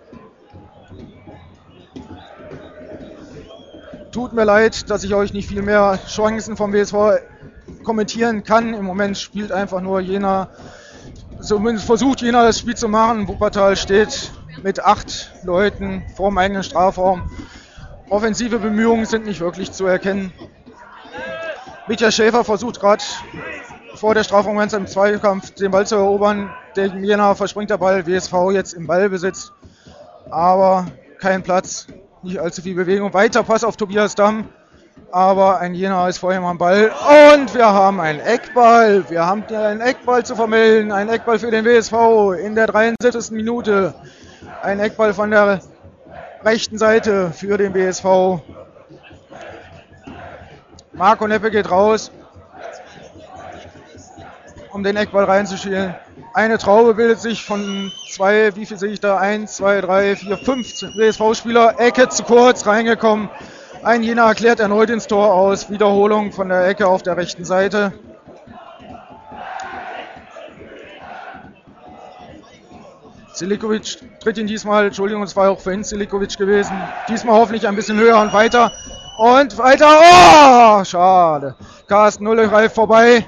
Tut mir leid, dass ich euch nicht viel mehr Chancen vom WSV kommentieren kann. Im Moment spielt einfach nur Jena, zumindest versucht Jena das Spiel zu machen. Wuppertal steht mit 8 Leuten vor dem eigenen Strafraum. Offensive Bemühungen sind nicht wirklich zu erkennen. Mitja Schäfer versucht gerade vor der Strafraumgrenze im Zweikampf den Ball zu erobern. Gegen Jena verspringt der Ball, WSV jetzt im Ballbesitz, aber kein Platz. Nicht allzu viel Bewegung. Weiter Pass auf Tobias Damm. Aber ein Jena ist vorher mal am Ball. Und wir haben einen Eckball. Wir haben einen Eckball zu vermelden. Ein Eckball für den WSV in der 73. Minute. Ein Eckball von der rechten Seite für den WSV. Marco Neppe geht raus, um den Eckball reinzuspielen. Eine Traube bildet sich von 2, wie viel sehe ich da? 1, 2, 3, 4, 5 WSV-Spieler. Ecke zu kurz reingekommen. Ein Jena erklärt erneut ins Tor aus. Wiederholung von der Ecke auf der rechten Seite. Selikovic tritt ihn diesmal, Entschuldigung, es war auch vorhin Selikovic gewesen. Diesmal hoffentlich ein bisschen höher und weiter. Und weiter. Oh, schade. Carsten Nulle greift vorbei.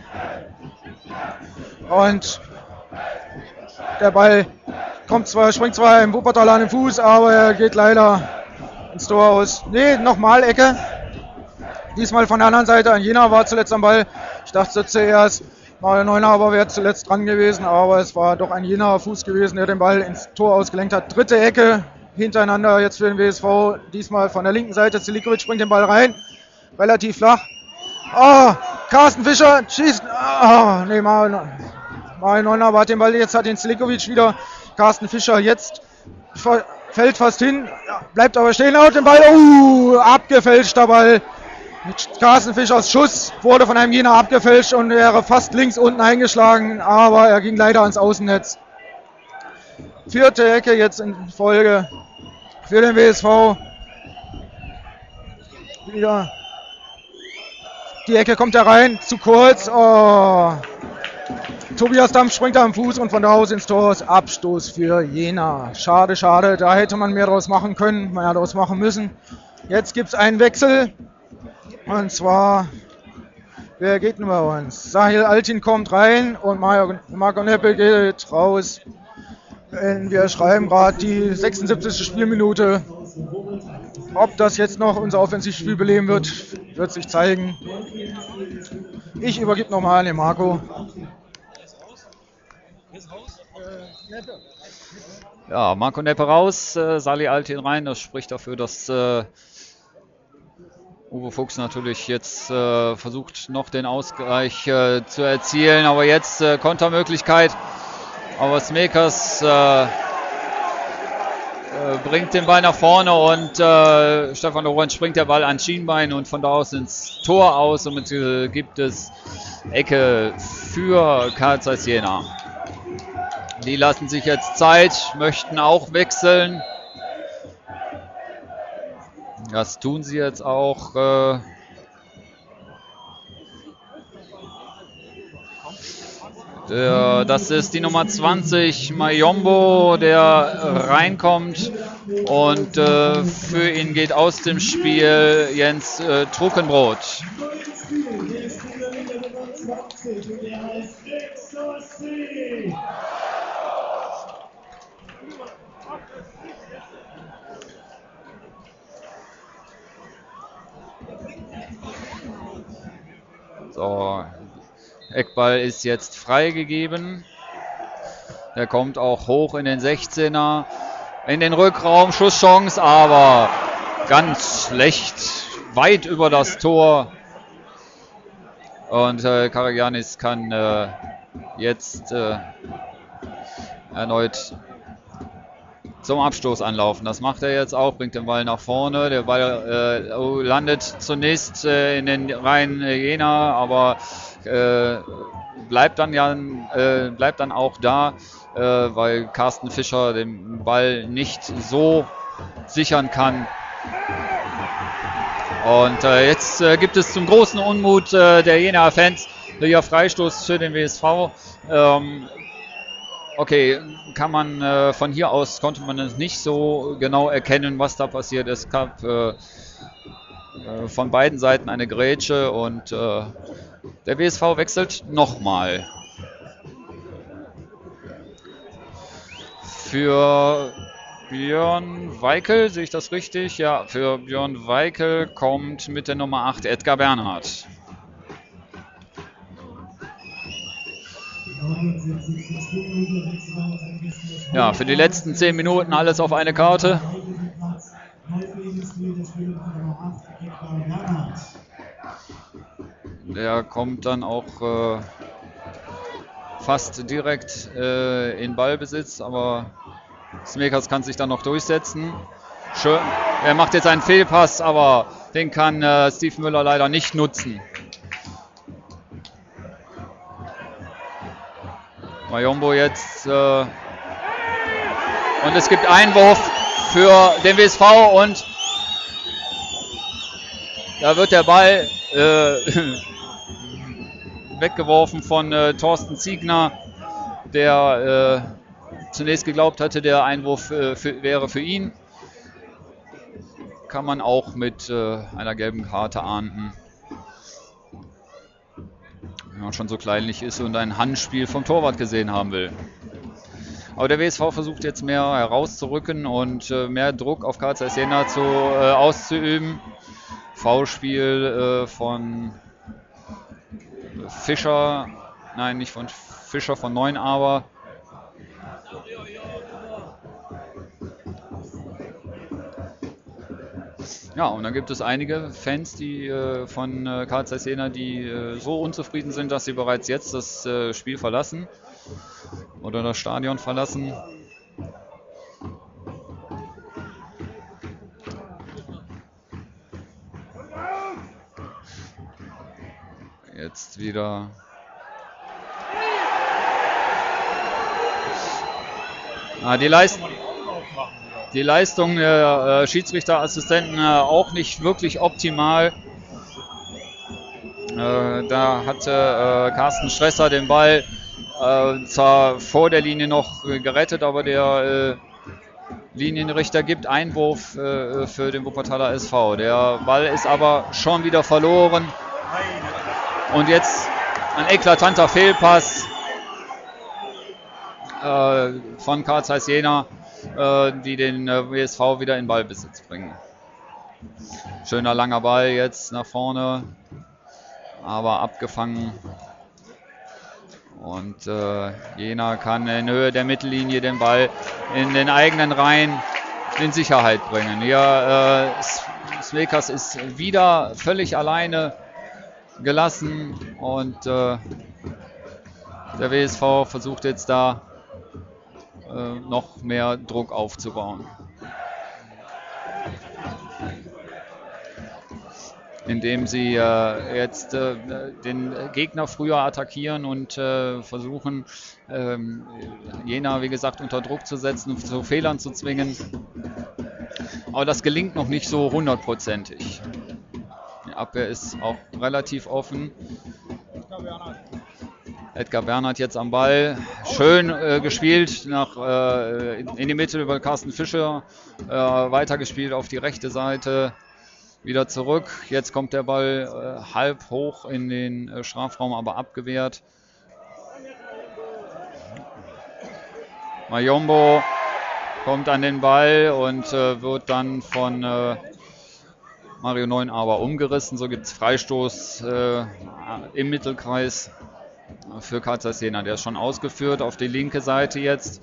Und der Ball springt zwar im Wuppertal an den Fuß, aber er geht leider ins Tor aus. Ne, nochmal Ecke. Diesmal von der anderen Seite. Ein Jena war zuletzt am Ball. Ich dachte zuerst, Mario Neunaber wäre zuletzt dran gewesen, aber es war doch ein Jenaer Fuß gewesen, der den Ball ins Tor ausgelenkt hat. Dritte Ecke hintereinander jetzt für den WSV. Diesmal von der linken Seite. Selikovic springt den Ball rein. Relativ flach. Oh, Carsten Fischer schießt. Oh, ne, Mario Neunaber hat den Ball, jetzt hat den Selikovic wieder. Carsten Fischer jetzt fällt fast hin, bleibt aber stehen, haut den Ball. Abgefälschter Ball. Carsten Fischers Schuss wurde von einem Jena abgefälscht und wäre fast links unten eingeschlagen, aber er ging leider ans Außennetz. Vierte Ecke jetzt in Folge für den WSV. Wieder. Die Ecke kommt herein, zu kurz. Oh. Tobias Damm springt am Fuß und von da aus ins Tor. Abstoß für Jena. Schade, schade. Da hätte man mehr draus machen können, mehr draus machen müssen. Jetzt gibt es einen Wechsel. Und zwar, wer geht denn bei uns? Sahil Altin kommt rein und Marco Neppe geht raus. Wir schreiben gerade die 76. Spielminute. Ob das jetzt noch unser Offensivspiel beleben wird, wird sich zeigen. Ich übergebe nochmal an den Marco. Ja, Marco Neppe raus, Sali Altin rein. Das spricht dafür, dass Uwe Fuchs natürlich jetzt versucht noch den Ausgleich zu erzielen, aber jetzt Kontermöglichkeit. Aber Smekers bringt den Ball nach vorne und Stefan Lorenz springt der Ball ans Schienbein und von da aus ins Tor aus. Somit gibt es Ecke für Carl Zeiss Jena. Die lassen sich jetzt Zeit, möchten auch wechseln. Das tun sie jetzt auch. Das ist die Nummer 20, Mayombo, der reinkommt. Und für ihn geht aus dem Spiel Jens Truckenbrot. So, Eckball ist jetzt freigegeben. Der kommt auch hoch in den 16er, in den Rückraum, Schusschance, aber ganz schlecht, weit über das Tor. Und Karagiannis kann jetzt erneut zum Abstoß anlaufen. Das macht er jetzt auch, bringt den Ball nach vorne. Der Ball landet zunächst in den Reihen Jena, aber bleibt dann auch da, weil Carsten Fischer den Ball nicht so sichern kann. Und jetzt gibt es zum großen Unmut der Jenaer Fans hier Freistoß für den WSV. Okay, kann man von hier aus konnte man es nicht so genau erkennen, was da passiert. Es gab von beiden Seiten eine Grätsche und der WSV wechselt nochmal. Für Björn Weikel, sehe ich das richtig? Ja, für Björn Weikel kommt mit der Nummer 8 Edgar Bernhard. Ja, für die letzten 10 Minuten alles auf eine Karte. Der kommt dann auch fast direkt in Ballbesitz, aber Smekers kann sich dann noch durchsetzen. Schön. Er macht jetzt einen Fehlpass, aber den kann Steve Müller leider nicht nutzen. Mayombo jetzt und es gibt Einwurf für den WSV und da wird der Ball weggeworfen von Thorsten Ziegner, der zunächst geglaubt hatte, der Einwurf wäre für ihn. Kann man auch mit einer gelben Karte ahnden. Wenn man schon so kleinlich ist und ein Handspiel vom Torwart gesehen haben will. Aber der WSV versucht jetzt mehr herauszurücken und mehr Druck auf Carl Zeiss Jena auszuüben. Foulspiel von Fischer, nein, nicht von Fischer, von Neunaber. Ja, und dann gibt es einige Fans, die von Carl Zeiss Jena, die so unzufrieden sind, dass sie bereits jetzt das Spiel verlassen oder das Stadion verlassen. Jetzt wieder die Leistung der Schiedsrichterassistenten auch nicht wirklich optimal. Da hatte Carsten Stresser den Ball zwar vor der Linie noch gerettet, aber der Linienrichter gibt Einwurf für den Wuppertaler SV. Der Ball ist aber schon wieder verloren. Und jetzt ein eklatanter Fehlpass von Carl Zeiss Jena, die den WSV wieder in Ballbesitz bringen. Schöner langer Ball jetzt nach vorne, aber abgefangen. Und Jena kann in Höhe der Mittellinie den Ball in den eigenen Reihen in Sicherheit bringen. Hier Smekers ist wieder völlig alleine gelassen und der WSV versucht jetzt da noch mehr Druck aufzubauen. Indem sie jetzt den Gegner früher attackieren und versuchen, Jena, wie gesagt, unter Druck zu setzen und zu Fehlern zu zwingen. Aber das gelingt noch nicht so hundertprozentig. Die Abwehr ist auch relativ offen. Edgar Bernhard jetzt am Ball. Schön gespielt in die Mitte über Carsten Fischer. Weitergespielt auf die rechte Seite. Wieder zurück. Jetzt kommt der Ball halb hoch in den Strafraum, aber abgewehrt. Mayombo kommt an den Ball und wird dann von Mario Neunaber umgerissen. So gibt es Freistoß im Mittelkreis für Carl Zeiss Jena. Der ist schon ausgeführt auf die linke Seite jetzt.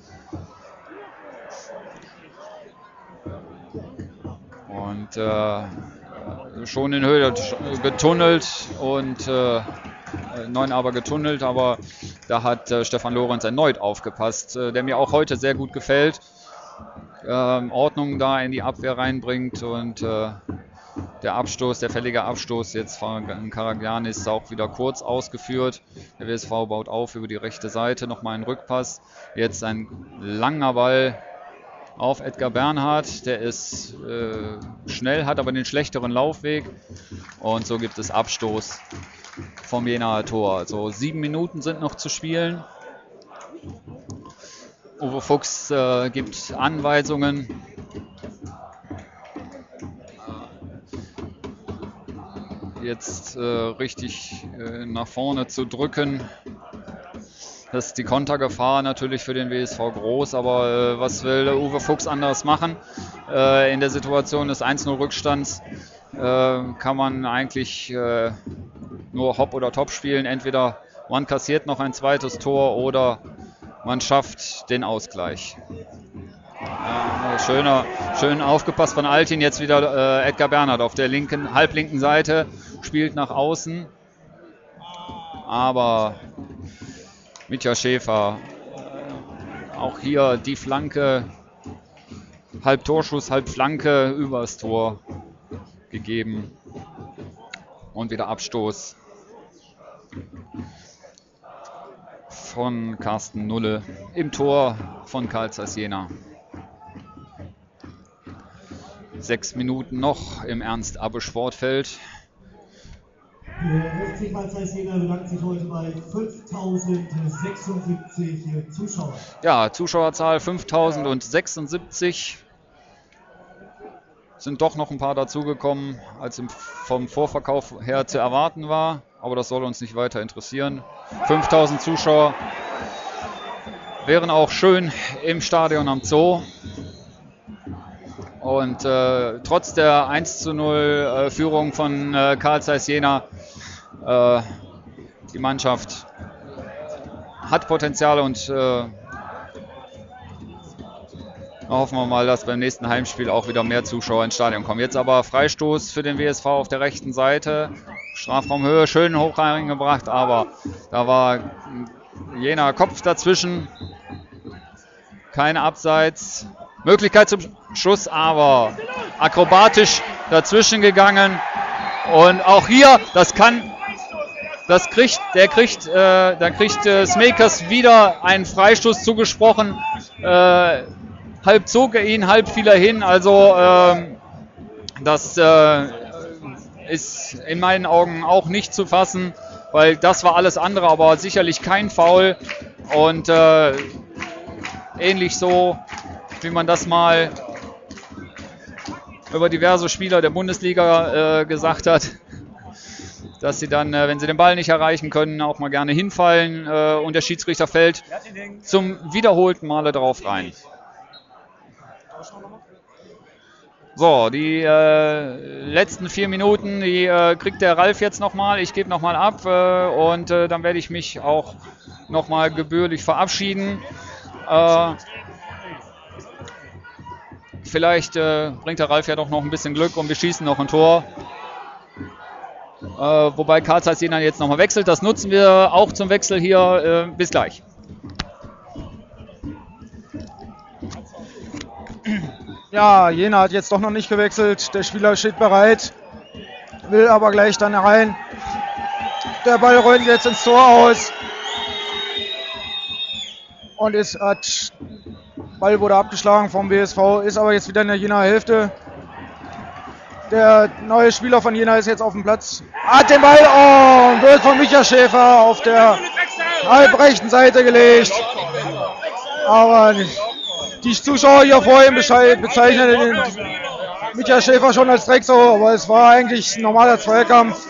Und schon in Höhe getunnelt und Neunaber getunnelt, aber da hat Stefan Lorenz erneut aufgepasst, der mir auch heute sehr gut gefällt. Ordnung da in die Abwehr reinbringt und der fällige Abstoß jetzt von Karagianis ist auch wieder kurz ausgeführt. Der WSV baut auf über die rechte Seite, nochmal ein Rückpass. Jetzt ein langer Ball auf Edgar Bernhard, der ist schnell, hat aber den schlechteren Laufweg und so gibt es Abstoß vom Jenaer Tor. Also 7 Minuten sind noch zu spielen. Uwe Fuchs gibt Anweisungen. Jetzt richtig nach vorne zu drücken. Das ist die Kontergefahr natürlich für den WSV groß, aber was will Uwe Fuchs anderes machen? In der Situation des 1-0 Rückstands kann man eigentlich nur Hop oder Top spielen. Entweder man kassiert noch ein zweites Tor oder man schafft den Ausgleich. Schön aufgepasst von Altin. Jetzt wieder Edgar Bernhard auf der halblinken Seite, spielt nach außen. Aber Mitja Schäfer, auch hier die Flanke, halb Torschuss, halb Flanke übers Tor gegeben. Und wieder Abstoß von Carsten Nulle im Tor von Carl Zeiss Jena. 6 Minuten noch im Ernst-Abbe-Sportfeld. Der FC Carl Zeiss Jena bedankt sich heute bei 5.076 Zuschauern. Ja, Zuschauerzahl 5.076. Sind doch noch ein paar dazugekommen, als vom Vorverkauf her zu erwarten war. Aber das soll uns nicht weiter interessieren. 5.000 Zuschauer wären auch schön im Stadion am Zoo. Und trotz der 1:0 Führung von Carl Zeiss Jena, die Mannschaft hat Potenzial und hoffen wir mal, dass beim nächsten Heimspiel auch wieder mehr Zuschauer ins Stadion kommen. Jetzt aber Freistoß für den WSV auf der rechten Seite. Strafraumhöhe, schön hoch reingebracht, aber da war Jena Kopf dazwischen. Keine Abseits. Möglichkeit zum Schuss, aber akrobatisch dazwischen gegangen. Und auch hier, da kriegt Smekers wieder einen Freistoß zugesprochen. Halb zog er ihn, halb fiel er hin. Also das ist in meinen Augen auch nicht zu fassen, weil das war alles andere, aber sicherlich kein Foul. Und ähnlich so, wie man das mal über diverse Spieler der Bundesliga gesagt hat, dass sie dann, wenn sie den Ball nicht erreichen können, auch mal gerne hinfallen und der Schiedsrichter fällt zum wiederholten Male drauf rein. So, die letzten 4 Minuten, die kriegt der Ralf jetzt nochmal. Ich gebe nochmal ab und dann werde ich mich auch nochmal gebührlich verabschieden. vielleicht bringt der Ralf ja doch noch ein bisschen Glück und wir schießen noch ein Tor. Wobei Karl Zeiss Jena jetzt nochmal wechselt. Das nutzen wir auch zum Wechsel hier. Bis gleich. Ja, Jena hat jetzt doch noch nicht gewechselt. Der Spieler steht bereit, will aber gleich dann rein. Der Ball rollt jetzt ins Tor aus. Und Ball wurde abgeschlagen vom BSV, ist aber jetzt wieder in der Jenaer Hälfte. Der neue Spieler von Jena ist jetzt auf dem Platz. Hat den Ball und wird von Micha Schäfer auf der halbrechten Seite gelegt. Aber die Zuschauer hier vorhin bezeichnen den Micha Schäfer schon als Drecksau, aber es war eigentlich ein normaler Zweikampf.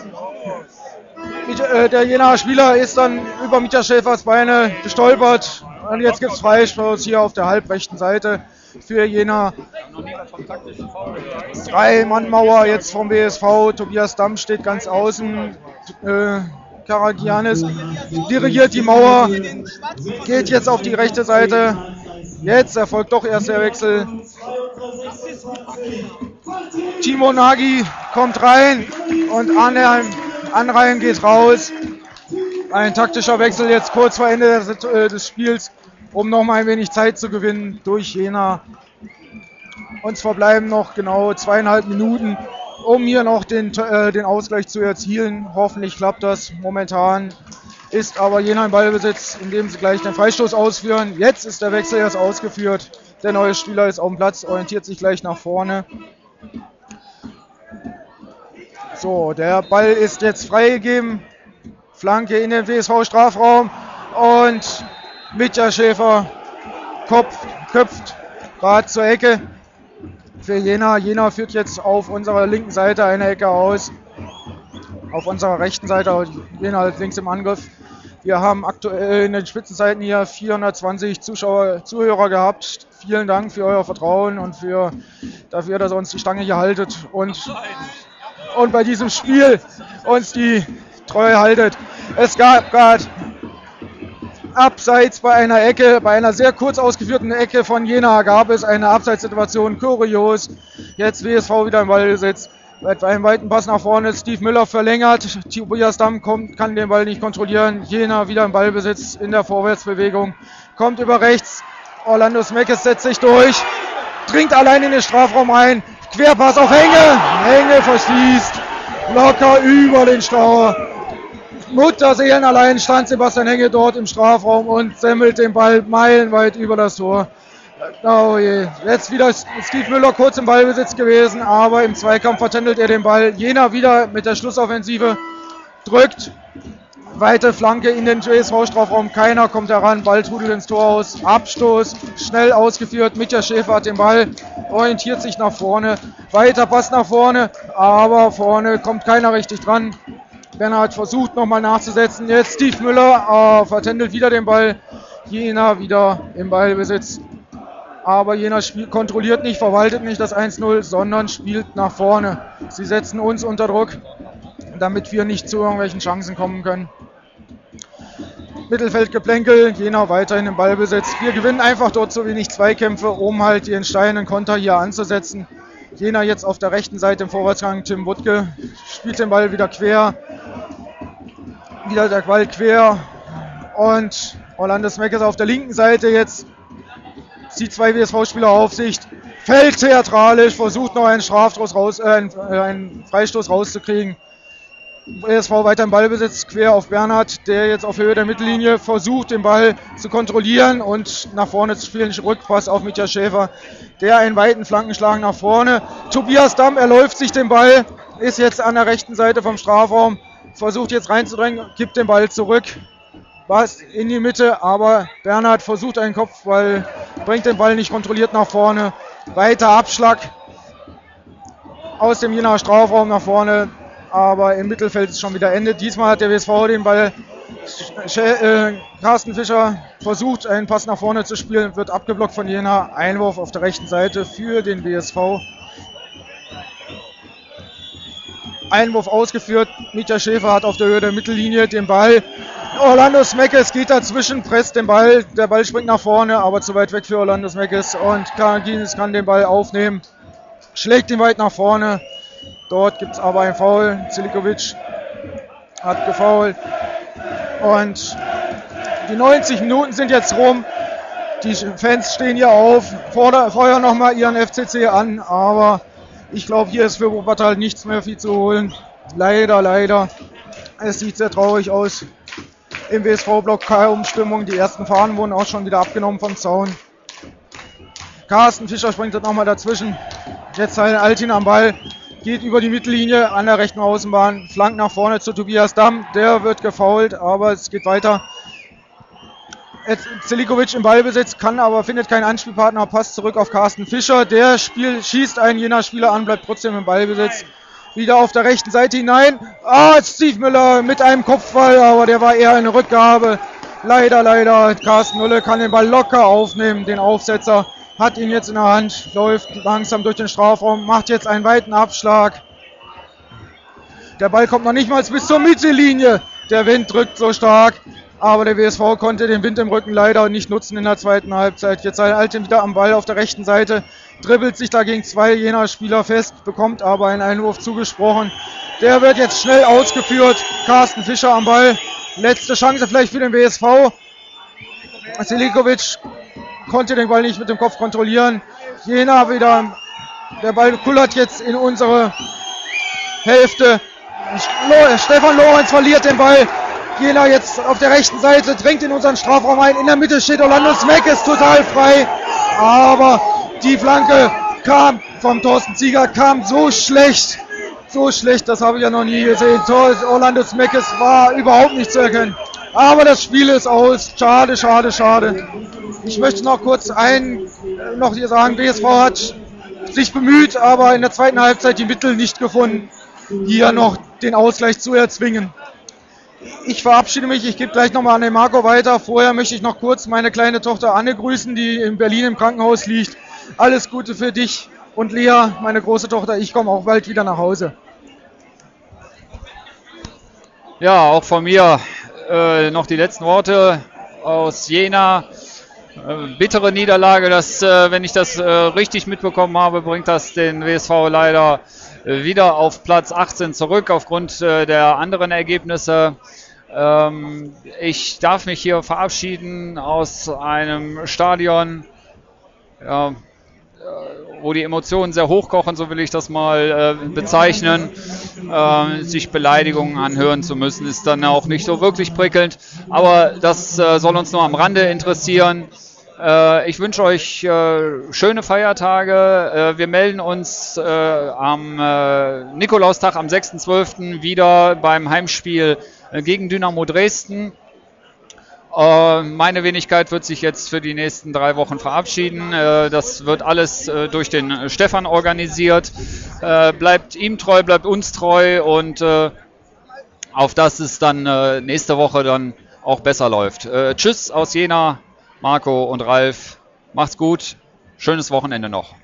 Der Jenaer Spieler ist dann über Micha Schäfers Beine gestolpert. Und jetzt gibt es Freistoß hier auf der halbrechten Seite für Jena. 3-Mann-Mauer jetzt vom BSV. Tobias Damm steht ganz außen. Karagianis dirigiert die Mauer. Geht jetzt auf die rechte Seite. Jetzt erfolgt doch erst der Wechsel. Timo Nagy kommt rein und Anreihen geht raus. Ein taktischer Wechsel jetzt kurz vor Ende des Spiels, um nochmal ein wenig Zeit zu gewinnen durch Jena. Uns verbleiben noch genau 2,5 Minuten, um hier noch den Ausgleich zu erzielen. Hoffentlich klappt das. Momentan ist aber Jena im Ballbesitz, indem sie gleich den Freistoß ausführen. Jetzt ist der Wechsel erst ausgeführt. Der neue Spieler ist auf dem Platz, orientiert sich gleich nach vorne. So, der Ball ist jetzt freigegeben. Flanke in den WSV-Strafraum und Micha Schäfer köpft gerade zur Ecke für Jena. Jena führt jetzt auf unserer linken Seite eine Ecke aus. Auf unserer rechten Seite, Jena links im Angriff. Wir haben aktuell in den Spitzenzeiten hier 420 Zuhörer gehabt. Vielen Dank für euer Vertrauen und dafür, dass ihr uns die Stange hier haltet und bei diesem Spiel uns die Treue haltet. Es gab gerade abseits bei einer sehr kurz ausgeführten Ecke von Jena gab es eine Abseitssituation, kurios. Jetzt WSV wieder im Ballbesitz. Bei einem weiten Pass nach vorne, Steve Müller verlängert, Tobias Damm kann den Ball nicht kontrollieren. Jena wieder im Ballbesitz in der Vorwärtsbewegung, kommt über rechts. Orlando Smeckes setzt sich durch, dringt allein in den Strafraum ein. Querpass auf Henge. Henge verschließt locker über den Stauer. Mutterseelen allein stand Sebastian Henge dort im Strafraum und semmelt den Ball meilenweit über das Tor. Oh je. Jetzt wieder Steve Müller kurz im Ballbesitz gewesen, aber im Zweikampf vertändelt er den Ball. Jena wieder mit der Schlussoffensive drückt. Weite Flanke in den WSV-Strafraum. Keiner kommt heran. Ball trudelt ins Tor aus. Abstoß. Schnell ausgeführt. Micha Schäfer hat den Ball. Orientiert sich nach vorne. Weiter Pass nach vorne. Aber vorne kommt keiner richtig dran. Bernhard versucht nochmal nachzusetzen. Jetzt Steve Müller. Vertändelt wieder den Ball. Jena wieder im Ballbesitz. Aber Jena kontrolliert nicht, verwaltet nicht das 1-0, sondern spielt nach vorne. Sie setzen uns unter Druck, damit wir nicht zu irgendwelchen Chancen kommen können. Mittelfeldgeplänkel, Jena weiterhin im Ballbesitz. Wir gewinnen einfach dort so wenig Zweikämpfe, um halt die entscheidenden Konter hier anzusetzen. Jena jetzt auf der rechten Seite im Vorwärtsgang, Tim Wuttke spielt den Ball wieder quer. Wieder der Ball quer und Orlando Smeckes auf der linken Seite jetzt. Zieht zwei WSV-Spieler auf sich, fällt theatralisch, versucht noch einen Freistoß rauszukriegen. WSV weiter im Ballbesitz, quer auf Bernhard, der jetzt auf Höhe der Mittellinie versucht, den Ball zu kontrollieren und nach vorne zu spielen. Rückpass auf Micha Schäfer, der einen weiten Flankenschlag nach vorne. Tobias Damm erläuft sich den Ball, ist jetzt an der rechten Seite vom Strafraum, versucht jetzt reinzudrängen, gibt den Ball zurück. Was in die Mitte, aber Bernhard versucht einen Kopfball, bringt den Ball nicht kontrolliert nach vorne. Weiter Abschlag aus dem Jenaer Strafraum nach vorne, aber im Mittelfeld ist schon wieder Ende. Diesmal hat der WSV den Ball. Carsten Fischer versucht einen Pass nach vorne zu spielen, wird abgeblockt von Jena. Einwurf auf der rechten Seite für den WSV. Einwurf ausgeführt. Micha Schäfer hat auf der Höhe der Mittellinie den Ball Orlando Smeckes geht dazwischen, presst den Ball. Der Ball springt nach vorne, aber zu weit weg für Orlando Smeckes. Und Karaginis kann den Ball aufnehmen, schlägt ihn weit nach vorne. Dort gibt es aber ein Foul. Zelikovic hat gefoult. Und die 90 Minuten sind jetzt rum. Die Fans stehen hier auf, feuern nochmal ihren FCC an. Aber ich glaube, hier ist für Wuppertal nichts mehr viel zu holen. Leider. Es sieht sehr traurig aus. Im WSV-Block keine Umstimmung. Die ersten Fahnen wurden auch schon wieder abgenommen vom Zaun. Carsten Fischer springt dort nochmal dazwischen. Jetzt ein Altin am Ball. Geht über die Mittellinie an der rechten Außenbahn. Flank nach vorne zu Tobias Damm. Der wird gefoult, aber es geht weiter. Jetzt Zelikovic im Ballbesitz, kann aber, findet keinen Anspielpartner. Passt zurück auf Carsten Fischer. Der schießt einen jener Spieler an, bleibt trotzdem im Ballbesitz. Wieder auf der rechten Seite hinein. Steve Müller mit einem Kopfball, aber der war eher eine Rückgabe. Leider. Carsten Müller kann den Ball locker aufnehmen, den Aufsetzer. Hat ihn jetzt in der Hand, läuft langsam durch den Strafraum, macht jetzt einen weiten Abschlag. Der Ball kommt noch nicht mal bis zur Mittellinie. Der Wind drückt so stark, aber der WSV konnte den Wind im Rücken leider nicht nutzen in der zweiten Halbzeit. Jetzt ein Alten wieder am Ball auf der rechten Seite, dribbelt sich da gegen zwei jener Spieler fest, bekommt aber einen Einwurf zugesprochen. Der wird jetzt schnell ausgeführt. Carsten Fischer am Ball. Letzte Chance vielleicht für den WSV. Zelikovic konnte den Ball nicht mit dem Kopf kontrollieren. Jena wieder. Der Ball kullert jetzt in unsere Hälfte. Stefan Lorenz verliert den Ball. Jena jetzt auf der rechten Seite, drängt in unseren Strafraum ein. In der Mitte steht Orlando Smeckes total frei. Aber die Flanke kam vom Thorsten Zieger, kam so schlecht, das habe ich ja noch nie gesehen. Orlando Smeckes war überhaupt nicht zu erkennen. Aber das Spiel ist aus. Schade. Ich möchte noch kurz noch hier sagen, BSV hat sich bemüht, aber in der zweiten Halbzeit die Mittel nicht gefunden, hier noch den Ausgleich zu erzwingen. Ich verabschiede mich, ich gebe gleich nochmal an den Marco weiter. Vorher möchte ich noch kurz meine kleine Tochter Anne grüßen, die in Berlin im Krankenhaus liegt. Alles Gute für dich und Lea, meine große Tochter. Ich komme auch bald wieder nach Hause. Ja, auch von mir noch die letzten Worte aus Jena. Bittere Niederlage, wenn ich das richtig mitbekommen habe, bringt das den WSV leider wieder auf Platz 18 zurück aufgrund der anderen Ergebnisse. Ich darf mich hier verabschieden aus einem Stadion, wo die Emotionen sehr hochkochen, so will ich das mal bezeichnen. Sich Beleidigungen anhören zu müssen, ist dann auch nicht so wirklich prickelnd. Aber das soll uns nur am Rande interessieren. Ich wünsche euch schöne Feiertage. Wir melden uns am Nikolaustag am 6.12. wieder beim Heimspiel gegen Dynamo Dresden. Meine Wenigkeit wird sich jetzt für die nächsten 3 Wochen verabschieden. Das wird alles durch den Stefan organisiert. Bleibt ihm treu, bleibt uns treu und auf dass es dann nächste Woche dann auch besser läuft. Tschüss aus Jena, Marco und Ralf. Macht's gut. Schönes Wochenende noch.